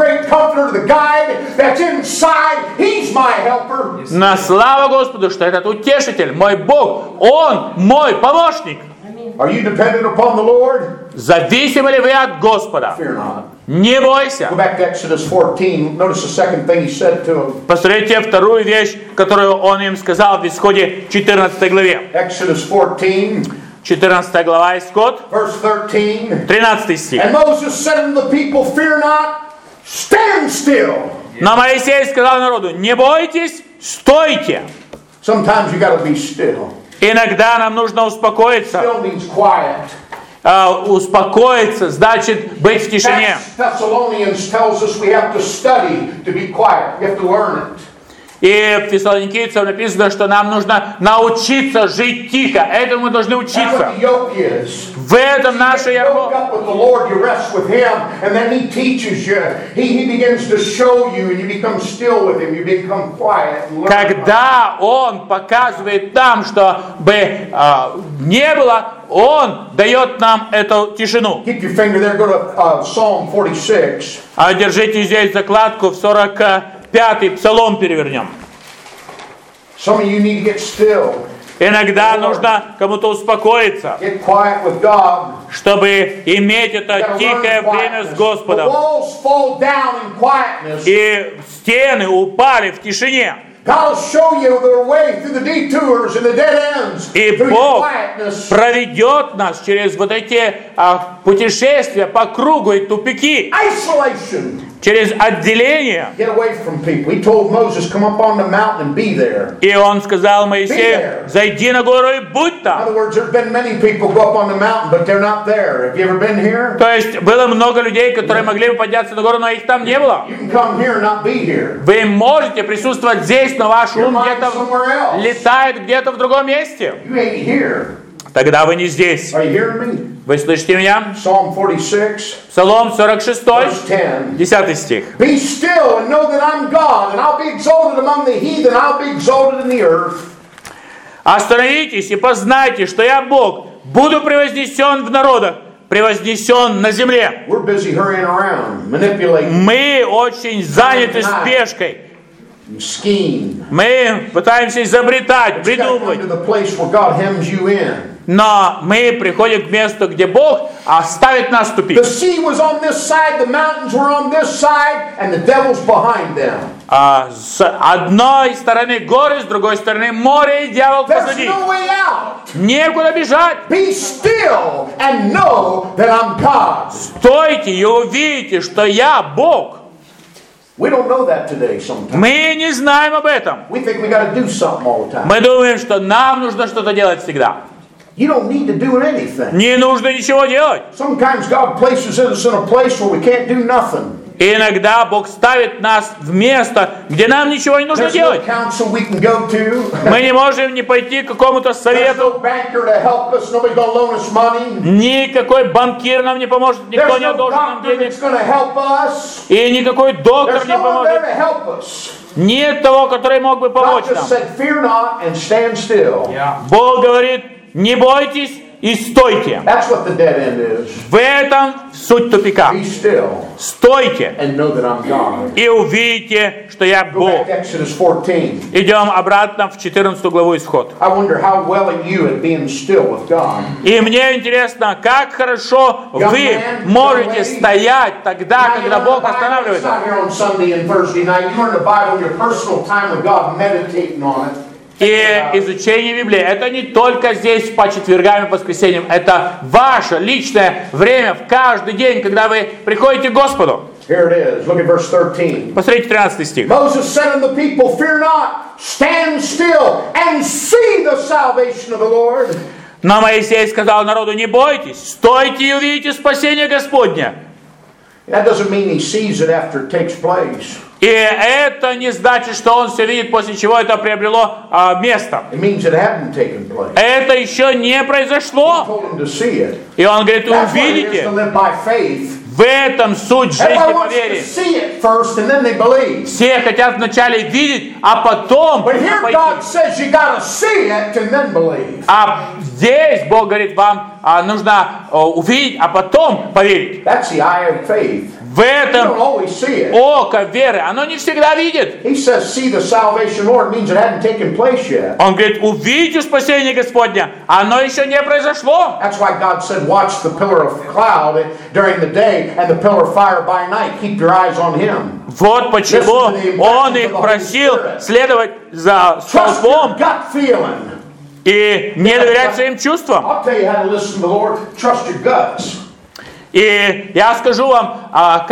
Но слава Господу, что этот утешитель, мой Бог, Он мой помощник. Are you dependent upon the Lord? Зависимы ли вы от Господа? Fear not. Не бойся. Go back to Exodus fourteen. Notice the second thing he said to him. Посмотрите вторую вещь, которую Он им сказал в Исходе четырнадцатой главе. Exodus fourteen, четырнадцатая глава, Исход, verse thirteen. тринадцатый стих. And Moses said unto the people, fear not, stand still. Но Моисей сказал народу: не бойтесь, стойте. Sometimes you got to be still. Иногда нам нужно успокоиться. Still means quiet. Uh, успокоиться значит быть в тишине. Thessalonians tells us we have to study to be quiet. We have to learn it. И в Фессалоникийцам написано, что нам нужно научиться жить тихо. Этому мы должны That's учиться. what the yoke is. В этом наше You yoke ярмо. up with the Lord, you rest with Him, and then He teaches you. He, he begins to show you, and you become still with Him. You become quiet and learn. Когда Он показывает нам, чтобы а, не было, Он дает нам эту тишину. Keep your finger there. Go to uh, Psalm forty-six. А держите здесь закладку в сорок пятый псалом перевернем. Some of you need to get still. Иногда нужно кому-то успокоиться, Get quiet with God. чтобы иметь это You gotta тихое learn время с quietness. The Господом. walls fall down in quietness. И стены упали в тишине. God will show you the way through the detours and the dead ends. И Through your Бог quietness. проведет нас через вот эти а, путешествия по кругу и тупики, Isolation. через отделение. Get away from people. He told Moses, come up on the mountain and be there. И он сказал Моисею: зайди на гору и будь In там. other words, there's been many people go up on the mountain, but they're not there. Have you ever been here? То есть было много людей, которые могли бы подняться на гору, но их там не было. You can come here and not be here. Вы можете присутствовать здесь, но ваш Your ум mind's где-то somewhere else. летает где-то в другом месте. You ain't here. Тогда вы не здесь. Are you hearing me? Вы слышите меня? Psalm forty-six, Псалом сорок шесть, verse ten. десятый стих. Be still and know that I'm God, and I'll be exalted among the heathen, I'll be exalted in the earth. Остановитесь и познайте, что я Бог. Буду превознесен в народах, превознесен на земле. We're busy hurrying around, manipulating, Мы очень заняты спешкой. scheme. Мы пытаемся изобретать, You gotta come придумывать. to the place where God hems you in. Но мы приходим к месту, где Бог оставит нас в тупик. The sea was on this side, the mountains were on this side, and the devil's behind them. А с одной стороны горы, с другой стороны море и дьявол There's позади. no way out. Некуда бежать. Be still and know that I'm God. Стойте и увидите, что я Бог. We don't know that today sometimes. Мы не знаем об этом. We think we got to do something all the time. Мы думаем, что нам нужно что-то делать всегда. You don't need to do anything. Не нужно ничего делать. Sometimes God places us in a place where we can't do nothing. И иногда Бог ставит нас в место, где нам ничего не нужно There's no делать. council we can go to. Мы не можем не пойти к какому-то There's совету. no banker to help us. Nobody's going to loan us money. Никакой банкир нам не поможет, никто There's не no одолжит нам doctor денег. that's going to help us. И никакой доктор There's не no one there поможет. to help us. Нет того, который мог бы помочь God нам. just said, fear not and stand still. Бог говорит: не бойтесь и стойте. That's what the dead end is. В этом суть тупика. Be still Стойте and know that I'm God. и увидите, что я Go back Бог. to Exodus fourteen. Идем обратно в четырнадцатую главу Исход. I wonder how well are you at being still with God. И мне интересно, как хорошо вы можете стоять тогда, когда Бог останавливает It's вас. not here on Sunday and Thursday night. You learn the Bible in your personal time with God, meditating on it. И изучение Библии — это не только здесь по четвергам и воскресеньям, это ваше личное время в каждый день, когда вы приходите к Господу. Here it is. Look at verse thirteen. Посмотрите тринадцатый стих. Moses said unto the people, fear not, stand still and see the salvation of the Lord. Но Моисей сказал народу: не бойтесь, стойте и увидите спасение Господня. That doesn't mean he sees it after it takes place. И это не значит, что он все видит, после чего это приобрело а, место. It means it hadn't taken place. Это еще не He произошло. told him to see it. И он говорит: That's what it is to увидите. live by faith. В этом суть жизни Everybody по wants to вере. see it first and then they believe. Все хотят вначале видеть, а потом But here пойти. God says you got to see it and then believe. А здесь Бог говорит: вам а, нужно а, увидеть, а потом поверить. That's the eye of faith. В You don't этом always see it. око веры, оно не всегда видит. He says, see the salvation, Lord, means it hadn't taken place yet. Он говорит: увидите спасение Господня, оно еще не произошло. That's why God said, watch the pillar of cloud during the day and the pillar of fire by night. Keep your eyes on Him. Вот почему Он их просил следовать за Trust your столпом gut feeling. и не доверять своим чувствам. I'll tell you how to listen to the Lord. Trust your guts. И я скажу вам, а, как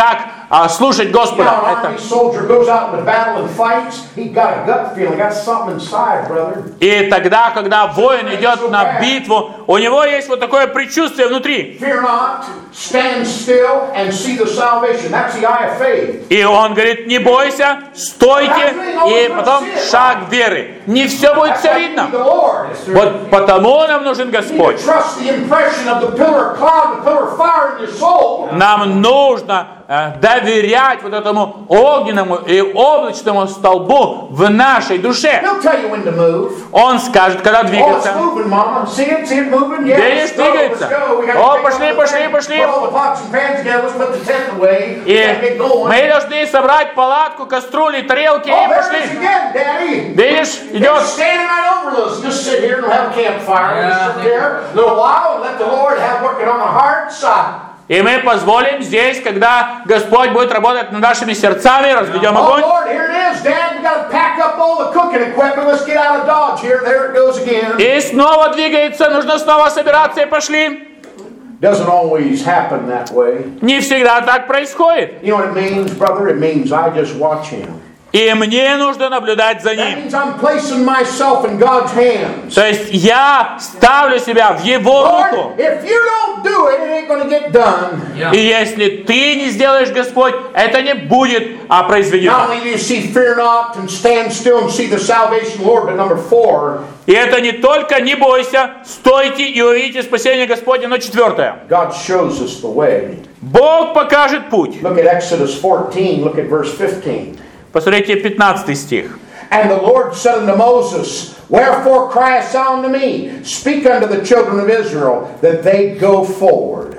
а, слушать You Господа. know, an Это... army soldier goes out into battle and fights, he got a gut feeling, got something inside, brother. И тогда, когда воин идет на битву, у него есть вот такое предчувствие внутри. Fear not, stand still and see the salvation. That's the eye of faith. И он говорит, не бойся, стойте, и потом шаг веры. Не все будет That's все why you видно. need the Lord. Вот потому нам нужен You need Господь. to trust the impression of the pillar of cloud, the pillar of fire in your soul. Нам нужно э, доверять вот этому огненному и облачному столбу в нашей душе. He'll tell you when to move. Он скажет, когда Oh, it's двигаться. moving, Mama. See it? See it moving? Yeah, Видишь, let's go, let's двигается. go. We gotta О, pick пошли, up the пошли, thing, пошли. put all the pots and pans together, let's put the tent away. We И gotta get going. мы должны собрать палатку, кастрюли, тарелки Oh, и there it is пошли. again, Daddy. Видишь, They're идет. standing right over us. Just sit here and have a campfire. Yeah. Just sit there a little while and let the Lord have working on our hearts. Uh, И мы позволим здесь, когда Господь будет работать над нашими сердцами, разведем Oh огонь. Lord, here it is, Dad. We got to pack up all the cooking equipment. Let's get out of Dodge here. There it goes again. И снова двигается, нужно снова собираться и пошли. Doesn't always happen that way. Не всегда так происходит. You know what it means, brother? It means I just watch him. И мне нужно наблюдать за That ним. means I'm placing myself in God's hands. То есть я ставлю себя в Его руку. Lord, if you don't do it, it ain't going to get done. Yeah. И если ты не сделаешь, Господь, это не будет а, Not произведено. only do you see fear not and stand still and see the salvation of the Lord, but number four, И это не только не бойся, стойте и увидите спасение Господне, но четвертое. God shows us the way. Бог покажет путь. Look at Exodus fourteen, look at verse fifteen. Посмотрите пятнадцатый стих. And the Lord said unto Moses, Wherefore criest thou unto me? Speak unto the children of Israel, that they go forward.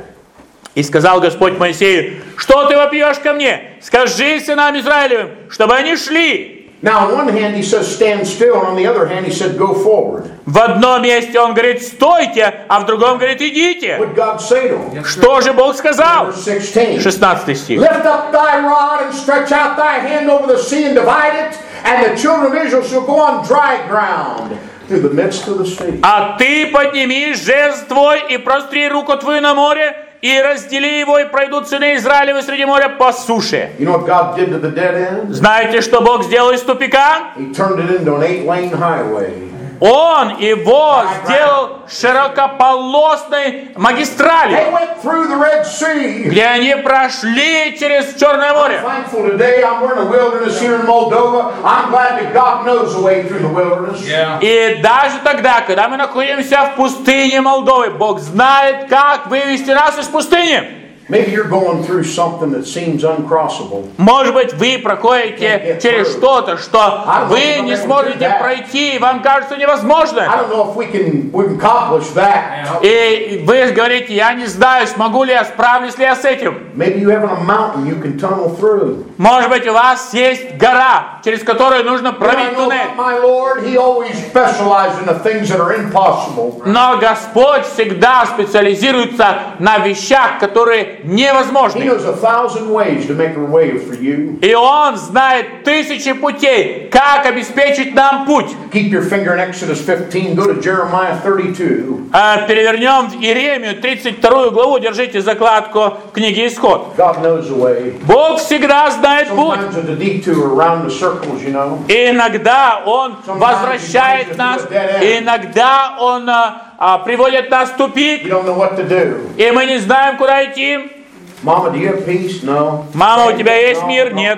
И сказал Господь Моисею, что ты вопьешь ко мне? Скажи сынам Израилевым, чтобы они шли. Now, on one hand, he says, stand still, and on the other hand, he said, go forward. В одном месте он говорит, стойте, а в другом говорит, идите. What did God say to him? Что же Бог сказал? Verse sixteen. шестнадцатый стих. Lift up thy rod and stretch out thy hand over the sea and divide it, and the children of Israel shall go on dry ground through the midst of the sea. А ты подними жезл твой и простри руку твою на море, и раздели его, и пройдут сыны Израилевы среди моря по суше. You know what God did to the dead end? Знаете, что Бог сделал из тупика? He turned it into an eight-lane highway. Он его сделал широкополосной They магистралью, went through the Red Sea. где они прошли через Черное I'm море. thankful today. I'm we're in the wilderness here in Moldova. I'm glad that God knows the way through the wilderness. Yeah. И даже тогда, когда мы находимся в пустыне Молдовы, Бог знает, как вывести нас из пустыни. Maybe you're going through something that seems uncrossable. Может быть, вы проходите через что-то, что вы не сможете пройти, и вам кажется I невозможно. don't know if we can we can accomplish that. И вы говорите, я не знаю, смогу ли я, справлюсь ли я с этим. Maybe you have a mountain you can tunnel through. Может быть, у вас есть гора, через которую нужно And I пробить know туннель. about my Lord, He always specializes in the things that are impossible. Но Господь всегда специализируется на вещах, которые He невозможны. knows a thousand ways to make a way for you. И Он знает тысячи путей, как обеспечить нам путь. Keep your finger in Exodus fifteen. Go to Jeremiah thirty-two. А, Перевернем в Иеремию тридцать вторую главу, держите закладку в книге Исход. God knows the way. Бог всегда знает путь. Sometimes it's a detour around the circles, you know. И иногда Он возвращает нас, и иногда Он а, а, приводит нас в You тупик, don't know what to do. и мы не знаем, куда идти. Mama, do you have peace? No. Мама, у тебя есть No, мир? no. Нет.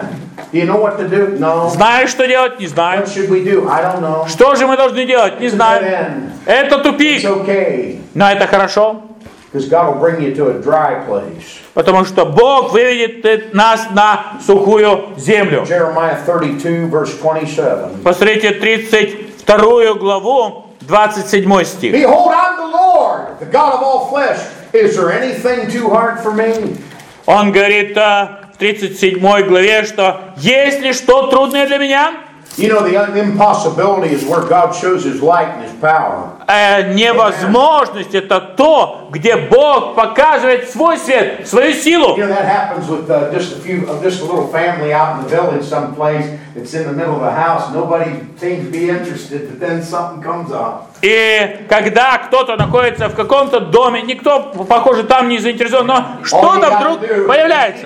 Do you know what to do? No. Знаешь, что делать? Не знаем. What should we do? I don't know. Что же мы должны делать? Не It's a dead знаем. end. Это It's тупик. okay. Но это хорошо, Because God will bring you to a dry place. потому что Бог выведет нас на сухую землю. Jeremiah thirty-two, verse twenty-seven. Посмотрите тридцать вторую главу, двадцать седьмой стих. Behold, I'm the Lord, the God of all flesh. Is there anything too hard for me? Он говорит а, в тридцать седьмой главе, что есть ли что трудное для меня? You know, the impossibility is where God shows His light and His power. Э, невозможность это то, где Бог показывает свой свет, свою силу. You know, that happens with uh, just a few, uh, just a little family out in the village someplace. It's in the middle of the house. Nobody seems to be interested, but then something comes up. И когда кто-то находится в каком-то доме, никто, похоже, там не заинтересован, но что-то вдруг появляется.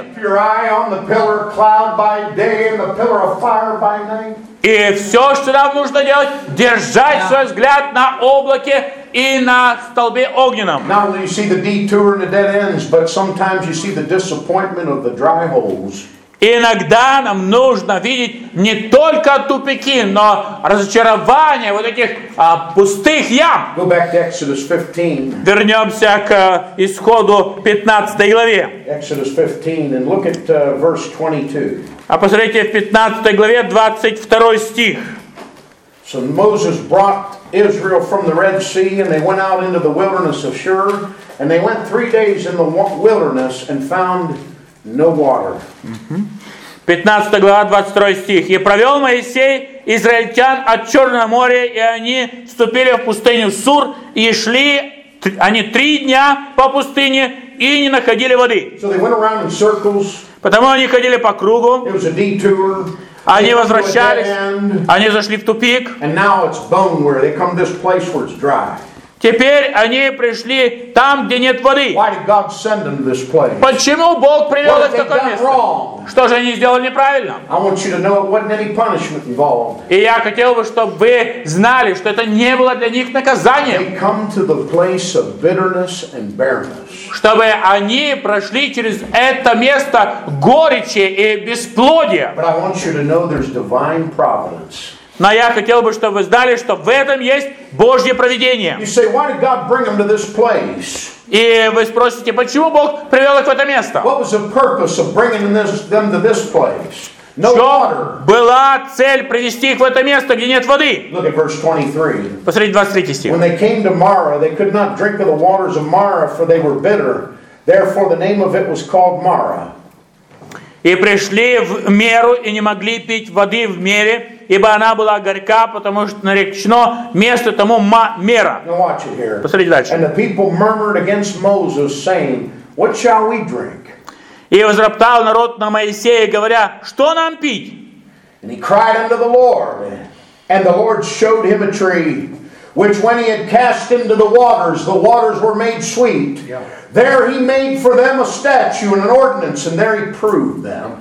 И все, что нам нужно делать, держать свой взгляд на облаке и на столбе огненном. Иногда нам нужно видеть не только тупики, но разочарование вот этих а, пустых ям. Вернемся к исходу пятнадцатой главе. А посмотрите в пятнадцатой главе двадцать второй стих. So Moses brought Israel from the Red Sea, and they went out into the wilderness of Shur, and they went three days in the wilderness and found no water. пятнадцатая глава, двадцать второй стих. «И провел Моисей израильтян от Черного моря, и они вступили в пустыню Сур, и шли они три дня по пустыне, и не находили воды». So they went around in circles. Потому они ходили по кругу. It was a detour. Они возвращались, они зашли в тупик. And now it's bone where they come to this place where it's dry. Теперь они пришли там, где нет воды. Why did God send them to this place? Почему Бог привел их What в have they такое done место? wrong? Что же они сделали неправильно? I want you to know it wasn't any punishment involved. И я хотел бы, чтобы вы знали, что это не было для них наказанием. They come to the place of bitterness and barrenness. Чтобы они прошли через это место горечи и бесплодия. But I want you to know there's divine providence. Но я хотел бы, чтобы вы знали, что в этом есть Божье провидение. You say, why did God bring them to this place? И вы спросите, почему Бог привел их в это место? What was the purpose of bringing this, them to this place? No water. Что была цель привести их в это место, где нет воды? Look at verse twenty-three. Посмотрите двадцать третий стих. When they came to Marah, they could not drink of the waters of Marah, for they were bitter. Therefore the name of it was called Marah. И пришли в меру и не могли пить воды в мере, ибо она была горька, потому что наречено место тому мера. Now watch it here. Посмотрите дальше. And the people murmured against Moses, saying, what shall we drink? И возроптал народ на Моисея, говоря, что нам пить? And he cried unto the Lord, and the Lord showed him a tree, which when he had cast into the waters, the waters were made sweet. Yeah. There he made for them a statue and an ordinance, and there he proved them.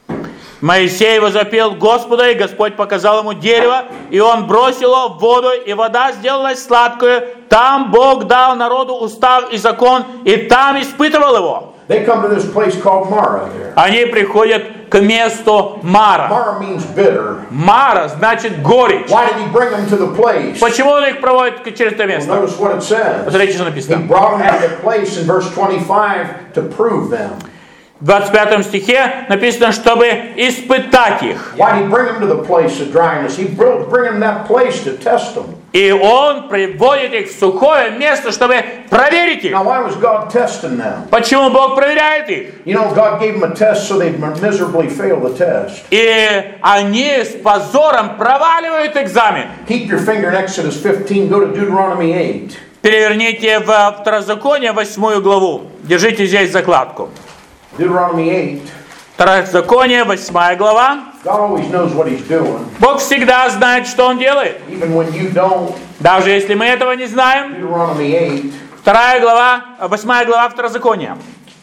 Моисей возопил Господа, и Господь показал ему дерево, и он бросил его в воду, и вода сделалась сладкою. Там Бог дал народу устав и закон, и там испытывал его. They come to this place called Marah here. Они приходят к месту Мара. Marah means bitter. Мара значит горечь. Why did he bring them to the place? Почему он их проводит через это Well, место? notice what it says. Посмотрите, что He написано. brought them to the place in verse twenty-five to prove them. В двадцать пятом стихе написано, чтобы испытать их. Why did he bring them to the place of dryness? He brought bring them to that place to test them. И он приводит их в сухое место, чтобы проверить их. Now, why was God testing them? Почему Бог проверяет их? You know, God gave them a test so they'd miserably fail the test. И они с позором проваливают экзамен. Keep your finger in Exodus fifteen. Go to Deuteronomy eight. Переверните в Второзаконие восьмую главу. Держите здесь закладку. Deuteronomy eight. Второзаконие, восьмая глава. God always knows what He's doing, Бог всегда знает, что Он делает. even when you don't. Даже если мы этого не знаем. Deuteronomy eight. Вторая глава, восьмая глава Второзакония.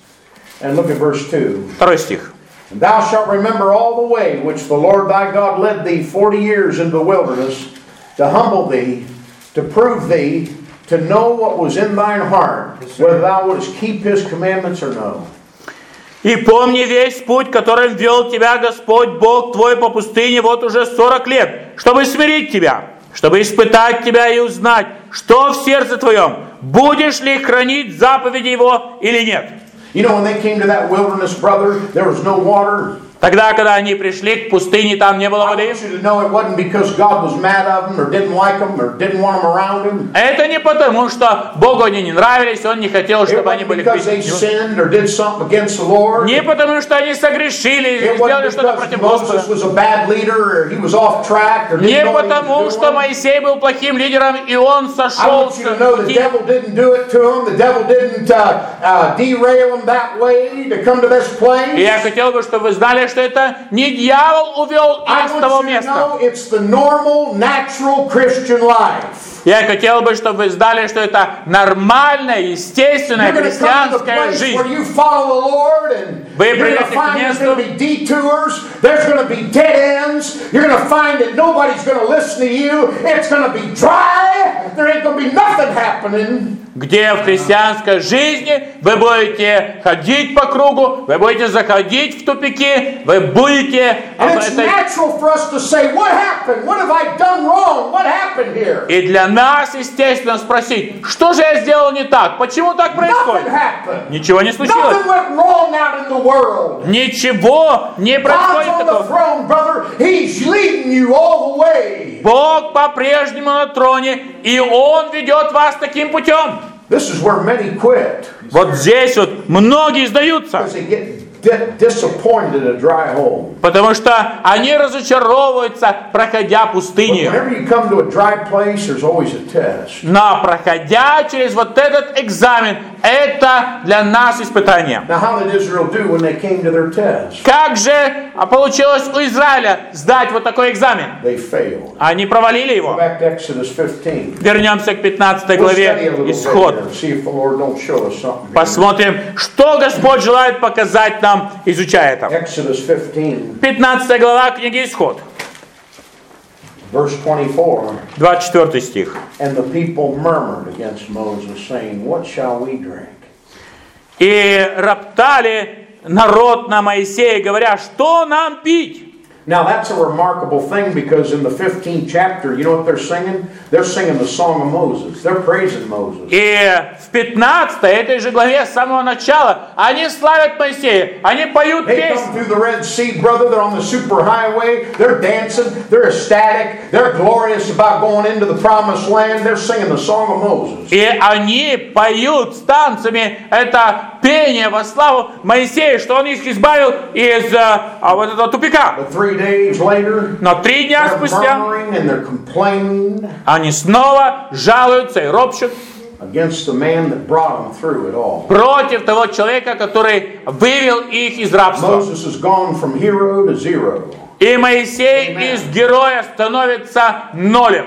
And look at verse two. Второй стих. And thou shalt remember all the way which the Lord thy God led thee forty years into the wilderness, to humble thee, to prove thee, to know what was in thine heart, whether thou wouldest keep His commandments or no. «И помни весь путь, которым вел тебя Господь Бог твой по пустыне вот уже сорок лет, чтобы смирить тебя, чтобы испытать тебя и узнать, что в сердце твоем, будешь ли хранить заповеди Его или нет». You know, when they came to that wilderness, brother, there was no water. Тогда, когда они пришли к пустыне, там не было I воды. want you to know it wasn't because God was mad of them or didn't like them or didn't want them around Him. Это не потому, что Богу они не нравились, Он не хотел, It чтобы они wasn't были because they крестьянами. sinned or did something against the Lord. Не потому, что они согрешили, It сделали wasn't что-то because против Господа. Moses was a bad leader or he was off track or Не didn't know what he потому, was что doing. Моисей был плохим лидером, и он I сошел want с you to know the пути. devil didn't do it to him. The devil didn't uh, uh, derail him that way to come to this И place. я хотел бы, чтобы вы знали, знали, что это не дьявол увел их с того места. Я хотел бы, чтобы вы знали, что это нормальная, естественная христианская жизнь. Вы придете к месту, где в христианской жизни вы будете ходить по кругу, вы будете заходить в тупики, вы будете... И для нас, естественно, спросить, что же я сделал не так, почему так происходит? Ничего не случилось. Ничего не происходит такого. Бог по-прежнему на троне, и Он ведет вас таким путем. This is where many quit. Вот здесь вот многие сдаются. Disappointed at a dry hole. Потому что они разочаровываются, проходя пустыню. Но проходя через вот этот экзамен, это для нас испытание. Как же получилось у Израиля сдать вот такой экзамен? Они провалили его. Вернемся к пятнадцатой главе Исход. Посмотрим, что Господь желает показать нам, изучая это. пятнадцатая глава книги Исход. двадцать четвёртый стих. И роптали народ на Моисея, говоря, что нам пить? Now that's a remarkable thing, because in the fifteenth chapter, you know what they're singing? They're singing the song of Moses. They're praising Moses. И в пятнадцатой этой же главе с самого начала они славят Моисея, они поют песни. They come through the Red Sea, brother. They're on the super highway. They're dancing. They're ecstatic. They're glorious about going into the promised land. They're singing the song of Moses. И они поют с танцами это пение во славу Моисея, что он их избавил из а, вот этого тупика. Но три дня спустя они снова жалуются и ропщут против того человека, который вывел их из рабства. И Моисей из героя становится нолем.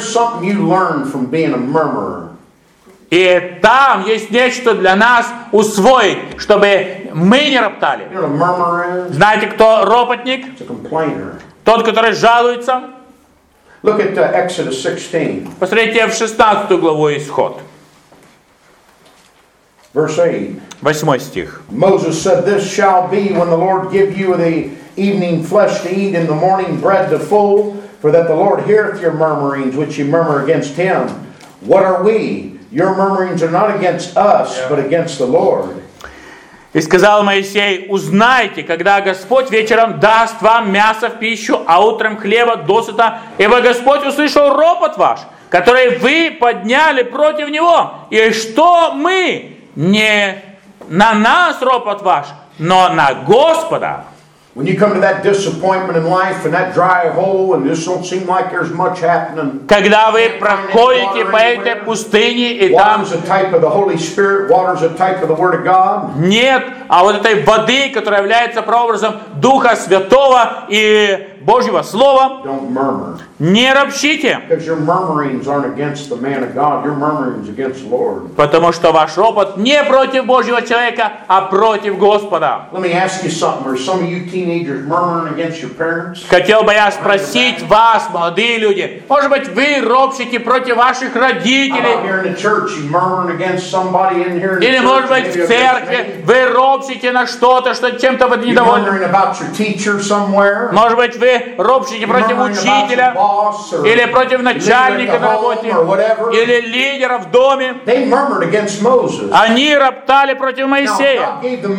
И там есть нечто для нас усвоить, чтобы мы не роптали. Знаете, кто ропотник? Тот, который жалуется. Посмотрите в шестнадцатую главу Исход. Восьмой стих. Moses said, "This shall be when the Lord give you the evening flesh to eat, and the morning bread to full, for that the Lord heareth your murmurings, which ye murmur against him. What are we? Your murmurings are not against us, but against the Lord." И сказал Моисей: узнайте, когда Господь вечером даст вам мясо в пищу, а утром хлеба досыта, ибо Господь услышал ропот ваш, который вы подняли против Него, и что мы? Не на нас ропот ваш, но на Господа. When you come to that disappointment in life and that dry hole and this don't seem like there's much happening. Когда вы проходите по этой пустыне и там water's a type of the Holy Spirit, water's a type of the Word of God. Нет, а вот этой воды, которая является прообразом Духа Святого и Божьего Слова, don't murmur. Не ропщите. Because your murmurings aren't against the man of God, your murmurings against the Lord. Потому что ваш ропот не против Божьего человека, а против Господа. Let me ask you something. Are some of you teenagers murmuring against your parents? Хотел бы я спросить вас, молодые люди, может быть, вы ропщите против ваших родителей? Или, может быть, в церкви вы ропщите на что-то, что чем-то вы недовольны? Может быть, вы ропщите против учителя? Или против начальника на работе, или лидера в доме. Они роптали против Моисея.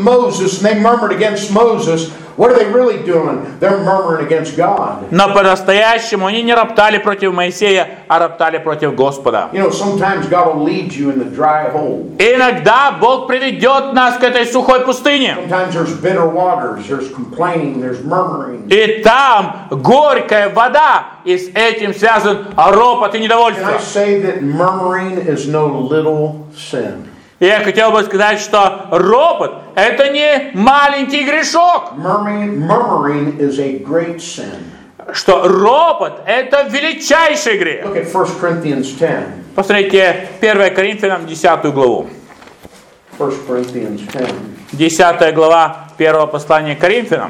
What are they really doing? They're murmuring against God. Но по-настоящему они не роптали против Моисея, а роптали против Господа. You know, sometimes God will lead you in the dry hole. Иногда Бог приведет нас к этой сухой пустыне. Sometimes there's bitter waters, there's complaining, there's murmuring. И там горькая вода, и с этим связан ропот и недовольство. Can I say that murmuring is no little sin? И я хотел бы сказать, что ропот – это не маленький грешок. Murmuring, murmuring is a great sin. Что ропот – это величайший грех. Look at First Corinthians ten. Посмотрите первое Коринфянам десятую главу. First Corinthians ten. десятая глава первого послания к Коринфянам.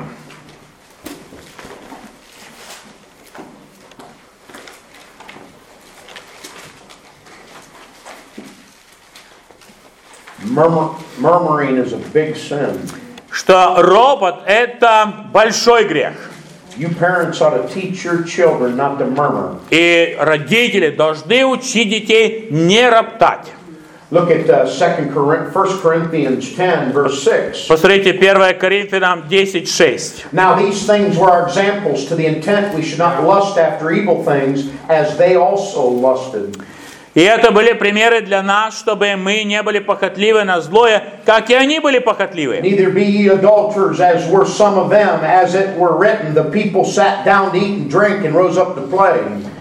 Murmur, murmuring is a big sin. Что ропот – это большой грех. You parents ought to teach your children not to murmur. И родители должны учить детей не роптать. Look at uh, Second Cor- First Corinthians ten, verse six. Посмотрите первое Коринфянам десять шесть. Now these things were our examples to the intent we should not lust after evil things, as they also lusted. И это были примеры для нас, чтобы мы не были похотливы на злое, как и они были похотливы. Neither be ye adulterers, as were some of them, as it were written, the people sat down to eat and drink and rose up to play.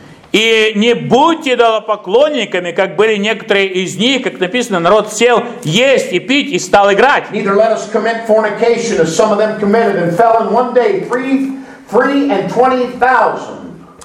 И не будьте идолопоклонниками, как были некоторые из них, как написано, народ сел есть и пить и стал играть. Neither let us commit fornication, as some of them committed, and fell in one day three, three and twenty thousand.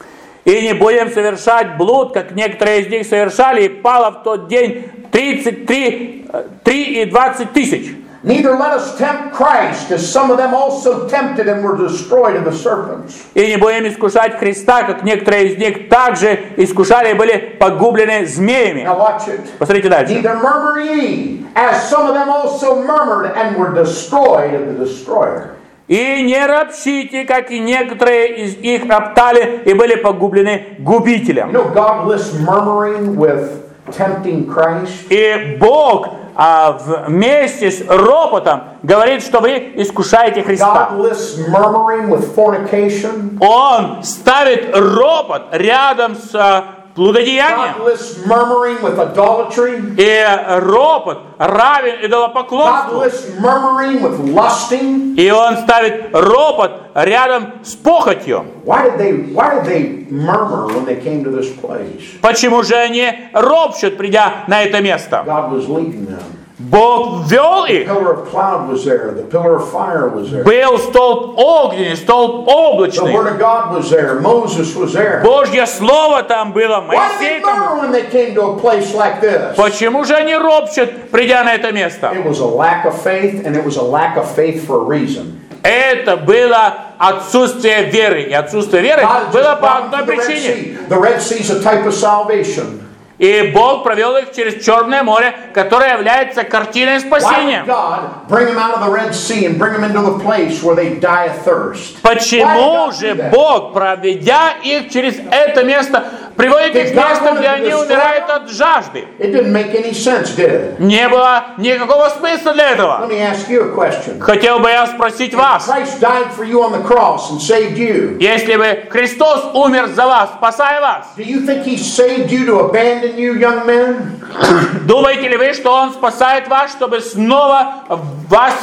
И не будем совершать блуд, как некоторые из них совершали, и пало в тот день тридцать три, три и двадцать тысяч. Neither let us tempt Christ, as some of them also tempted and were destroyed of the serpents. И не будем искушать Христа, как некоторые из них также искушали и были погублены змеями. Now watch it. Посмотрите дальше. Neither murmur ye, as some of them also murmured and were destroyed of the destroyer. И не ропщите, как и некоторые из их роптали и были погублены губителем. You know, God lists murmuring with tempting Christ. И Бог а, вместе с ропотом говорит, что вы искушаете Христа. God lists murmuring with fornication. Он ставит ропот рядом с а, блудодеянием. God lists murmuring with idolatry. И ропот равен God идолопоклонству. lists murmuring with lusting. И он ставит ропот рядом с похотью. Why did they why did they murmur when they came to this place? Почему же они ропщут, придя на это место? God was leading them. Бог вел The их. pillar of cloud was there, the pillar of fire was there. Был столб огненный, столб The облачный. word of God was there, Moses was there. Божье слово там было, Why did they Моисей там был. murmur when they came to a place like this? Почему же они ропщут, придя на это место? It was a lack of faith, and it was a lack of faith for a reason. Это было отсутствие веры. И отсутствие веры God had было just по brought одной them to the Red причине. Sea. The Red Sea is a type of salvation. И Бог провел их через Черное море, которое является картиной Why спасения. did God bring them out of the Red Sea and bring them into the place where they die of thirst? Почему же Бог, проведя их через это место, приводит их в место, где они умирают от жажды? It didn't make any sense, did it? Не было никакого смысла для Let этого. me ask you a question. Хотел бы я спросить вас, Christ died for you on the cross and saved you. если бы Христос умер за вас, спасая вас, Do you think He saved you to abandon you, young men? думаете ли вы, что Он спасает вас, чтобы снова вас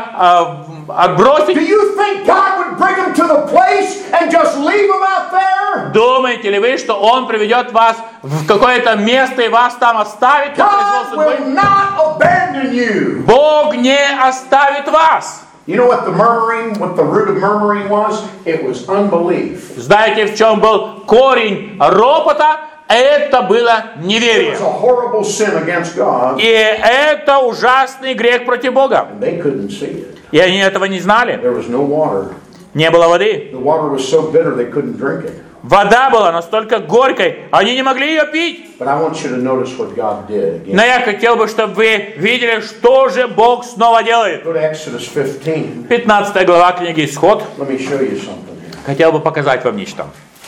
а, а, отбросить? Do you think God would bring them to the place and just leave them out there? Думаете ли вы, что Он приведет вас в какое-то место и вас там оставит? Как произвол God will судьбы? not abandon you. Бог не оставит вас. You know what the murmuring, what the root of murmuring was? It was unbelief. Знаете, в чем был корень ропота? Это было It неверие. was a horrible sin against God, И это ужасный грех против Бога. and they couldn't see it. И они этого не знали. There was no water. Не было воды. The water was so bitter they couldn't drink it. Вода была настолько горькой, они не могли ее пить. But I want you to notice what God did again. Но я хотел бы, чтобы вы видели, что же Бог снова делает. Go to Exodus fifteen. пятнадцатая глава книги Исход. Let me show you something here. Хотел бы показать вам нечто.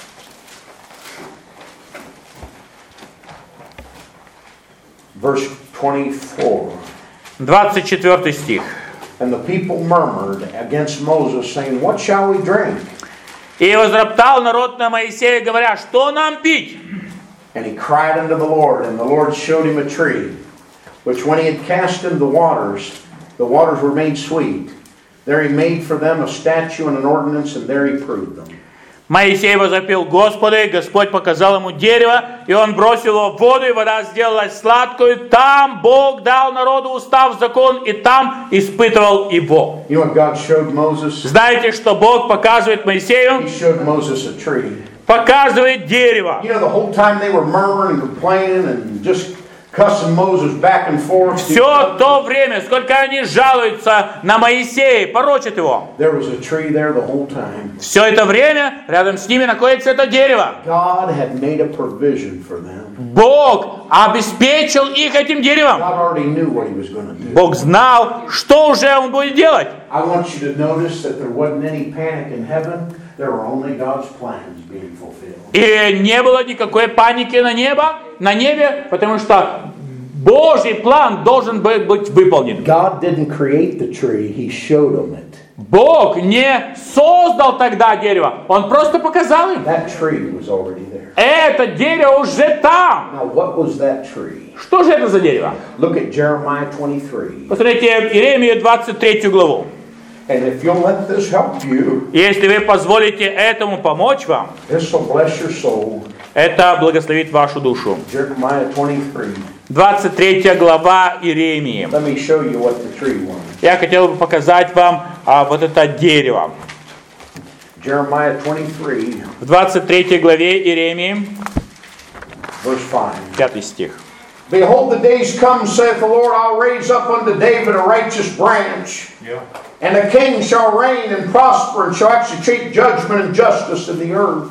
Verse twenty-four. двадцать четвёртый стих. And the people murmured against Moses, saying, What shall we drink? «И возроптал народ на Моисея, говоря, что нам пить?» And he cried unto the Lord, and the Lord showed him a tree, which when he had cast into the waters, the waters were made sweet. There he made for them a statute and an ordinance, and there he proved them. Моисей возопил Господу, и Господь показал ему дерево, и он бросил его в воду, и вода сделалась сладкой. Там Бог дал народу устав, закон, и там испытывал его. You know what God showed Moses? Знаете, что Бог показывает Моисею? He showed Moses a tree. Показывает дерево. You know, the whole time they were murmuring and complaining and just cussing Moses back and forth. Все то время, сколько они жалуются на Моисея, порочат его. There was a tree there the whole time. Все это время рядом с ними находится это дерево. God had made a provision for them. Бог обеспечил их этим деревом. God already knew what he was going to do. Бог знал, что уже он будет делать. I want you to notice that there wasn't any panic in heaven. There were only God's plans being fulfilled. И не было никакой паники на небо, на небе, потому что Божий план должен был быть выполнен. God didn't create the tree, he showed them it. Бог не создал тогда дерево, Он просто показал им. That tree was already there. Это дерево уже там. Now what was that tree? Что же это за дерево? Look at Jeremiah twenty-three. Посмотрите Иеремию двадцать третью главу. And if you'll let this help you, Если вы позволите этому помочь вам, this will bless your soul. это благословит вашу душу. Jeremiah twenty-three. двадцать третья глава Иеремии. Let me show you what the tree was. Я хотел бы показать вам а, вот это дерево. Jeremiah twenty-three, В двадцать третьей главе Иеремии, verse five. пятый стих. Behold, the days come, saith the Lord, I'll raise up unto David a righteous branch. Yeah. And a king shall reign and prosper, and shall execute judgment and justice in the earth.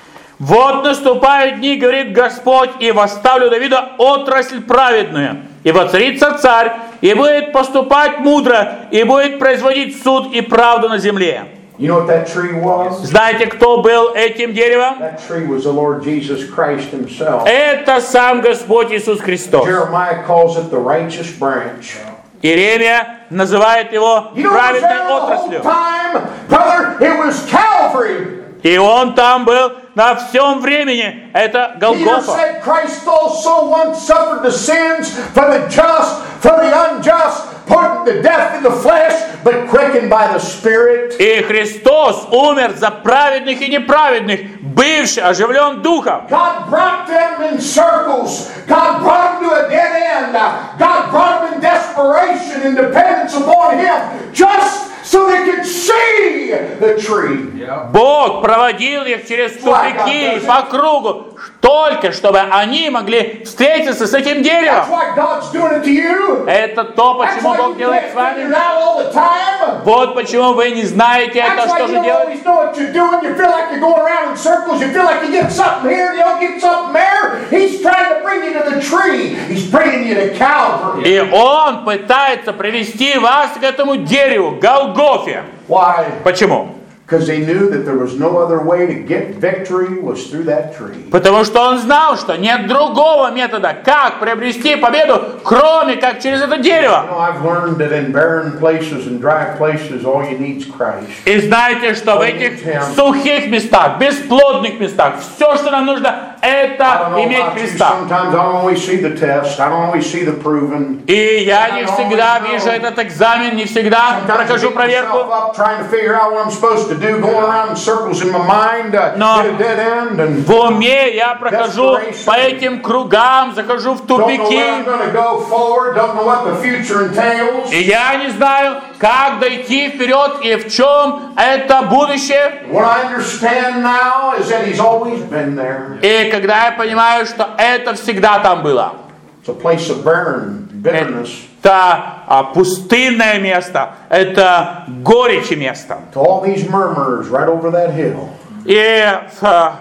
«Вот наступают дни, говорит Господь, и восставлю Давида отрасль праведную, и воцарится царь, и будет поступать мудро, и будет производить суд и правду на земле». You know what that tree was? Знаете, кто был этим деревом? That tree was the Lord Jesus Christ himself. Это сам Господь Иисус Христос. Jeremiah calls it the righteous branch. Иеремия называет его You know what was праведной there the whole отраслью. time? Brother, it was Calvary. И он там был на всем времени. Это Peter Голгофа. said Christ also once suffered the sins for the just, for the unjust, put to death in the flesh, but quickened by the Spirit. И Христос умер за праведных и неправедных, бывший оживлен духом. God brought them in circles. God brought them to a dead end. God brought them in desperation and dependence upon Him, just so they could see the tree. Бог проводил их через тупики по кругу, только чтобы они могли встретиться с этим That's деревом. why God's doing it to you. Это то, That's почему why Бог you делает can't с вами. figure it out all the time. Вот почему вы не знаете это, That's why что you же don't делать. always know what you're doing. You feel like you're going around in circles. You feel like you get something here and you don't get something there. He's trying to bring you to the tree. He's bringing you to Calvary. И Он пытается привести вас к этому дереву, Голгофе. Why? Почему? Because he knew that there was no other way to get victory was through that tree. Потому что Он знал, что нет другого метода, как приобрести победу, кроме как через это You дерево. know, I've learned that in barren places and dry places, all you need is Christ. И знаете, что в этих сухих местах, бесплодных местах, все, что нам нужно, I don't это know иметь about you. Христа. Sometimes I don't always see the test. I don't always see the proven. И я не всегда вижу этот экзамен, не всегда Sometimes I прохожу beat myself проверку. up trying to figure out what I'm supposed to do, going around in circles in my mind, uh, Но hit a dead end, and в уме я прохожу по этим кругам, захожу в don't know where I'm тупики. going to go forward, don't know what the future entails. И я не знаю, как дойти вперед и в чем это будущее. What I understand now is that He's always been there. И когда я понимаю, что это всегда там было. It's a place of barren bitterness. Это а, пустынное место, это горечи место. To all these murmurers right over that hill. И а,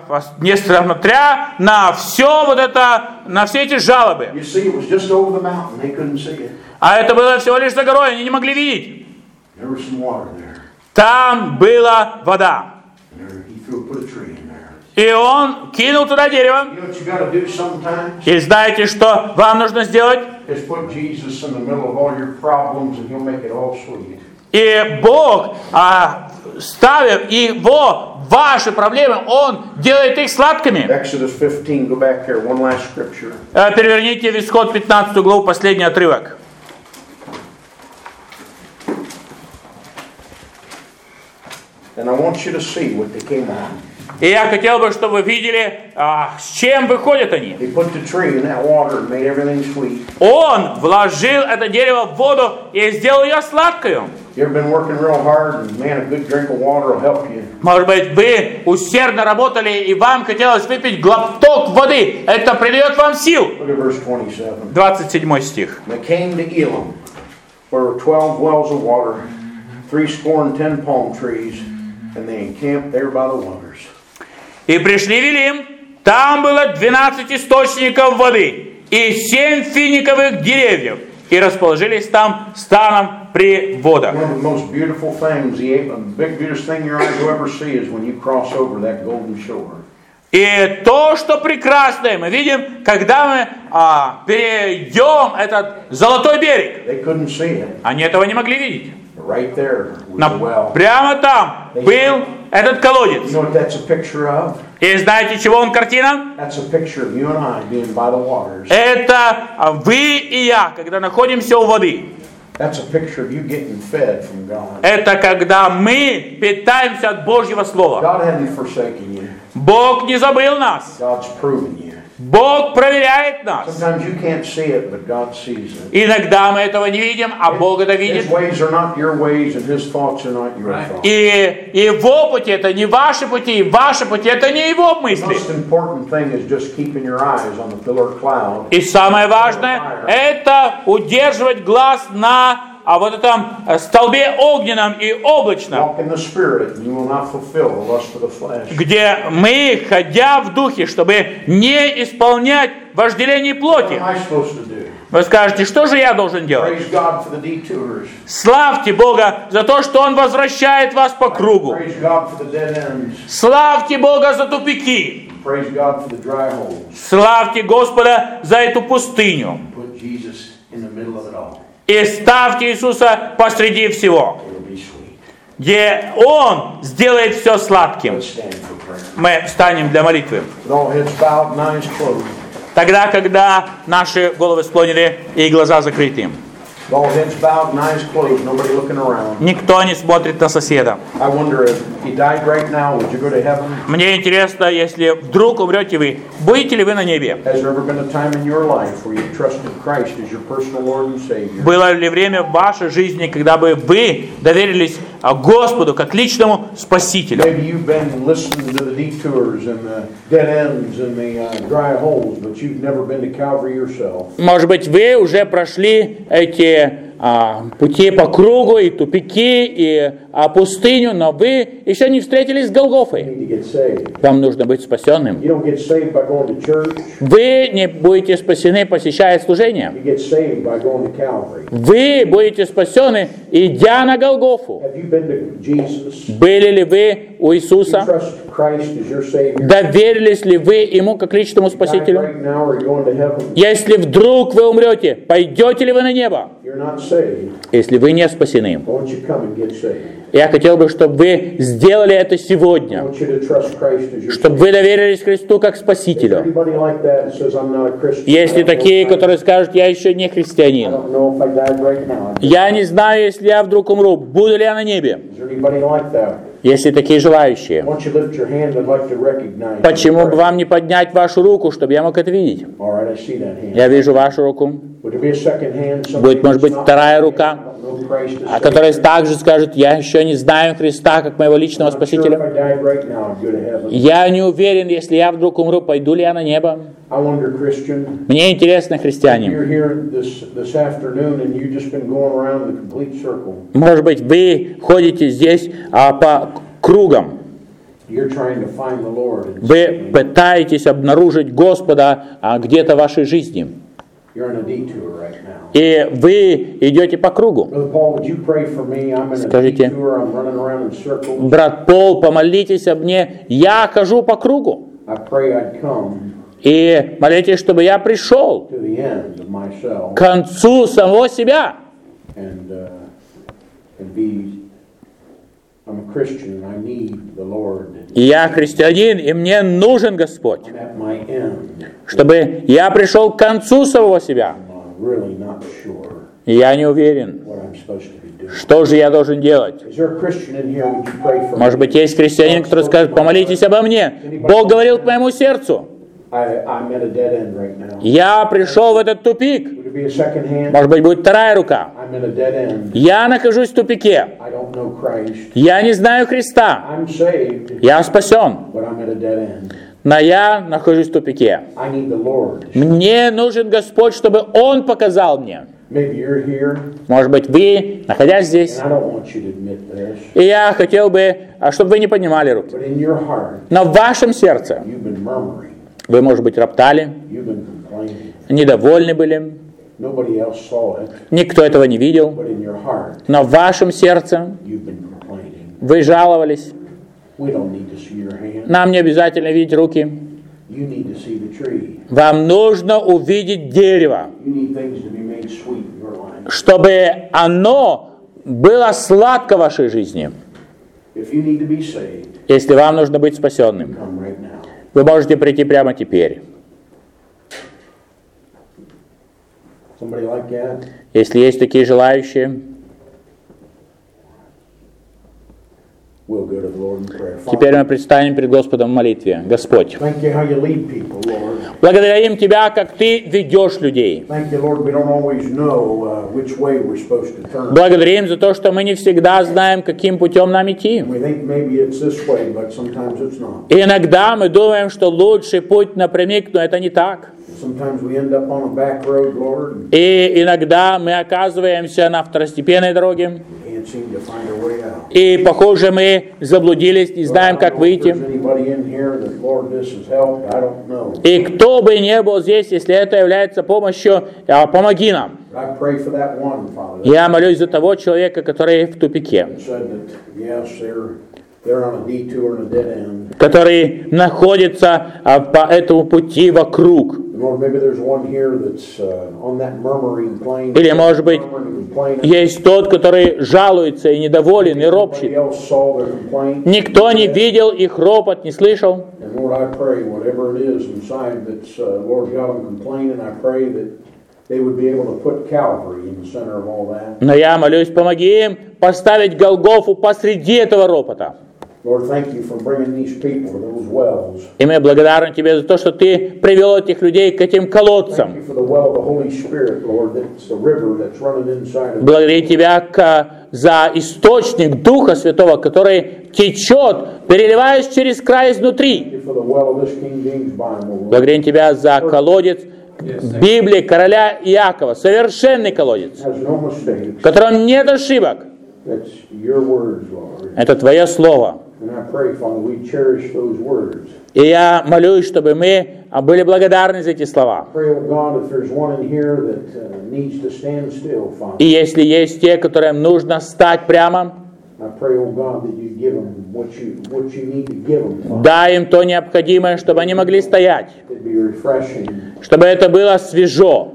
несмотря на все вот это, на все эти жалобы, You see, it was just over the mountain. They couldn't see it. а это было всего лишь за горой, они не могли видеть. There was some water there. Там была вода. And there, He threw, put a tree in there. И он кинул туда дерево. You know what you got to do sometimes? И знаете, что вам нужно сделать? Is put Jesus in the middle of all your problems, and He'll make it all sweet. И Бог, а, ставив его в ваши проблемы, Он делает их сладкими. Exodus fifteen, go back here, one last scripture. Э, Переверните в Исход пятнадцатую главу, последний отрывок. And I want you to see what they came on. И я хотел бы, чтобы вы видели, а, с чем выходят они. He put the tree in that water and made everything sweet. Он вложил это дерево в воду и сделал ее сладкою. You ever been working real hard and man, a good drink of water will help you. Может быть, вы усердно работали и вам хотелось выпить глоток воды. Это придает вам сил. Look at verse twenty-seven. двадцать седьмой стих. They came to Elim, where were twelve wells of water, three score and ten palm trees, and they encamped there by the waters. И пришли в Илим, там было двенадцать источников воды и семь финиковых деревьев, и расположились там станом при водах. One of the most beautiful things, the big beautiful thing your eyes will ever see is when you cross over that golden shore. И то, что прекрасное, мы видим, когда мы а, перейдем этот золотой берег. They couldn't see it. Они этого не могли видеть. Right there was На, the well. прямо там был этот You колодец. know what that's a picture of? И знаете, чего он картина? That's a picture of you and I being by the waters. Это вы и я, когда находимся у воды. That's a picture of you getting fed from God. Это когда мы питаемся от Божьего Слова. God hadn't forsaken you. Бог не забыл нас. God's proven you. Бог проверяет нас. Sometimes you can't see it, but God sees it. Иногда мы этого не видим, а Бог это видит. His ways are not your ways, and His thoughts are not your thoughts. И Его пути это не ваши пути, ваши пути это не Его The мысли. most important thing is just keeping your eyes on the pillar of cloud. И самое важное это удерживать глаз на а вот этом столбе огненном и облачном, Walk in the Spirit, and you will not fulfill the lust of the flesh. где мы, ходя в духе, чтобы не исполнять вожделение What плоти. am I supposed to do? Вы скажете, что же я должен делать? Praise God for the detours. Славьте Бога за то, что Он возвращает вас по кругу. Praise God for the dead ends. Славьте Бога за тупики. Praise God for the dry holes. Славьте Господа за эту пустыню. Put Jesus in the middle of it all. И ставьте Иисуса посреди всего, It'll be sweet. где Он сделает все сладким. Let's stand for prayer. Мы встанем для молитвы. With all heads bowed and eyes closed. Тогда, когда наши головы склонены и глаза закрыты. With all heads bowed and eyes closed, nobody looking around. Никто не смотрит на соседа. I wonder if you died right now, would you go to heaven? Мне интересно, если вдруг умрете вы, будете ли вы на небе? Has there ever been a time in your life where you trusted Christ as your personal Lord and Savior? Было ли время в вашей жизни, когда бы вы доверились Господу как личному Спасителю? Maybe you've been listening to the detours and the dead ends and the uh, dry holes, but you've never been to Calvary yourself. Может быть, вы уже прошли эти а, пути по кругу, и тупики, и а, пустыню, но вы еще не встретились с You Голгофой. need to get saved. Вам нужно быть спасенным. You don't get saved by going to church. Вы не будете спасены, посещая служение. You get saved by going to Calvary. Вы будете спасены, идя на Голгофу. Have you been to Jesus? Были ли вы у You Иисуса? trust Christ as your Savior? Доверились ли вы Ему как личному Die Спасителю? right now, or you're going to heaven? Если вдруг вы умрете, пойдете ли вы на небо? You're not saved. Если вы не спасены. Won't you come and get saved? Я хотел бы, чтобы вы сделали это I сегодня. want you to trust Christ as your Чтобы вы доверились Христу как Is Спасителю. anybody like that that says I'm not a Christian? Есть ли I don't такие, know if I- которые скажут, я еще не I христианин. don't know if I died right now. Я не знаю, если я вдруг умру, буду ли я на небе. Is there anybody like that? Есть ли такие желающие? Why don't you lift your hand? I'd like to recognize you. Почему бы вам не поднять вашу руку, чтобы я мог это видеть? All right, I see that hand. Я вижу вашу руку, Would there be a second hand? Somebody Будет, может быть, that's not- вторая рука, I don't know Christ as а которые Savior. также скажут, я еще не знаю Христа как моего личного I'm not sure if Спасителя. I died right now, I'd go to heaven. Я не уверен, если я вдруг умру, пойду ли я на небо. I wonder, Christian, Мне интересно, христиане. you're here this this afternoon and you've just been going around in a complete circle. Может быть, вы ходите здесь а, по кругам. You're trying to find the Lord. and Вы пытаетесь обнаружить Господа а, где-то в вашей жизни. You're on a detour right now. И вы идете по кругу. Brother Paul, would you pray for me? I'm in a Скажите. detour. I'm running around in circles. Брат Пол, помолитесь об мне. Я хожу по кругу. I pray I'd come И молитесь, чтобы я пришел to the end of myself к концу самого себя. and uh, and be. I'm a Christian and I need the Lord. И я христианин, и мне нужен Господь. I'm at my end. Чтобы я пришел к концу самого себя. I'm uh, really not sure И я не уверен, what I'm supposed to be Что же я должен делать? Может быть, есть христианин, который скажет: помолитесь обо мне. Бог говорил к моему сердцу. Я пришел в этот тупик. Может быть, будет вторая рука. Я нахожусь в тупике. Я не знаю Христа. Я спасен. Но я нахожусь в тупике. Мне нужен Господь, чтобы Он показал мне. Может быть, вы, находясь здесь, и я хотел бы, чтобы вы не поднимали руки. Но в вашем сердце вы, может быть, роптали, недовольны были, никто этого не видел, но в вашем сердце вы жаловались. Нам не обязательно видеть руки. Вам нужно увидеть дерево, чтобы оно было сладко в вашей жизни. Если вам нужно быть спасенным, вы можете прийти прямо теперь. Если есть такие желающие, теперь мы предстанем перед Господом в молитве. Господь, благодарим Тебя, как Ты ведешь людей. Благодарим за то, что мы не всегда знаем, каким путем нам идти. И иногда мы думаем, что лучший путь напрямик, но это не так. И иногда мы оказываемся на второстепенной дороге. И, похоже, мы заблудились, не знаем, как выйти. И кто бы ни был здесь, если это является помощью, помоги нам. Я молюсь за того человека, который в тупике, который находится по этому пути вокруг. Или, может быть, есть тот, который жалуется и недоволен, и ропщет. Никто не видел их ропот, не слышал. Но я молюсь, помоги им поставить Голгофу посреди этого ропота. И мы благодарны Тебе за то, что Ты привел этих людей к этим колодцам. Благодарю Тебя за источник Духа Святого, который течет, переливаясь через край изнутри. Благодарю Тебя за колодец Библии короля Иакова, совершенный колодец, в котором нет ошибок. Это Твое Слово. И я молюсь, чтобы мы были благодарны за эти слова. И если есть те, которым нужно стать прямо, дай им то необходимое, чтобы они могли стоять, чтобы это было свежо,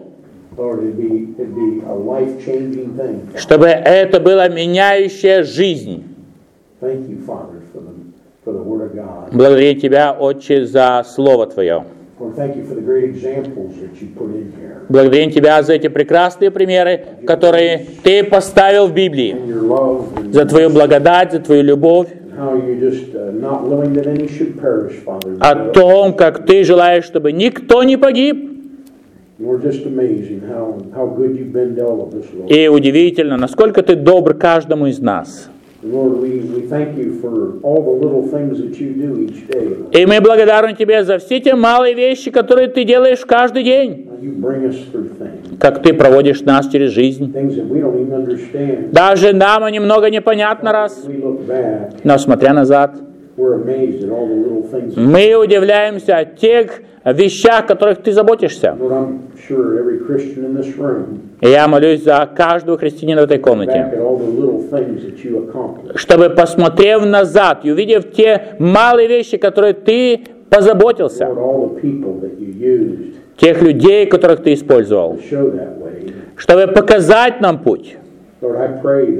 чтобы это была меняющая жизнь. Благодарю Тебя, Отче, за Слово Твое. Благодарим Тебя за эти прекрасные примеры, которые Ты поставил в Библии, за Твою благодать, за Твою любовь, о том, как Ты желаешь, чтобы никто не погиб. И удивительно, насколько Ты добр каждому из нас. И мы благодарны Тебе за все те малые вещи, которые Ты делаешь каждый день. Как Ты проводишь нас через жизнь. Даже нам немного непонятно раз. Но смотря назад, мы удивляемся о тех вещах, о которых Ты заботишься. И я молюсь за каждого христианина в этой комнате, чтобы, посмотрев назад и увидев те малые вещи, которые Ты позаботился, тех людей, которых Ты использовал, чтобы показать нам путь.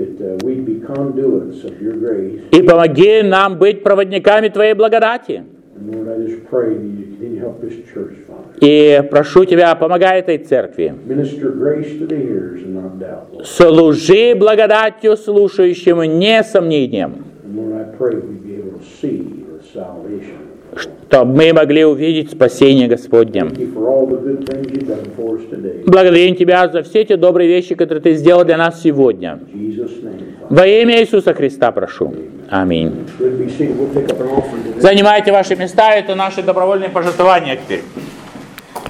И помоги нам быть проводниками Твоей благодати. And Lord, I just pray that you continue to help this church, Father. И прошу Тебя, помогай этой церкви. Minister grace to the hearers and not doubt, Lord. Служи благодатью слушающим, не сомнением. And Lord, I pray we'd be able to see the salvation. Чтобы мы могли увидеть спасение Господне. Thank you for all the good things you've done for us today. Благодарим Тебя за все те добрые вещи, которые Ты сделал для нас сегодня. In Jesus' name, Father. Во имя Иисуса Христа прошу. Аминь. Good to be seated. We'll pick up an offering today. Занимайте ваши места, это наши добровольные пожертвования теперь.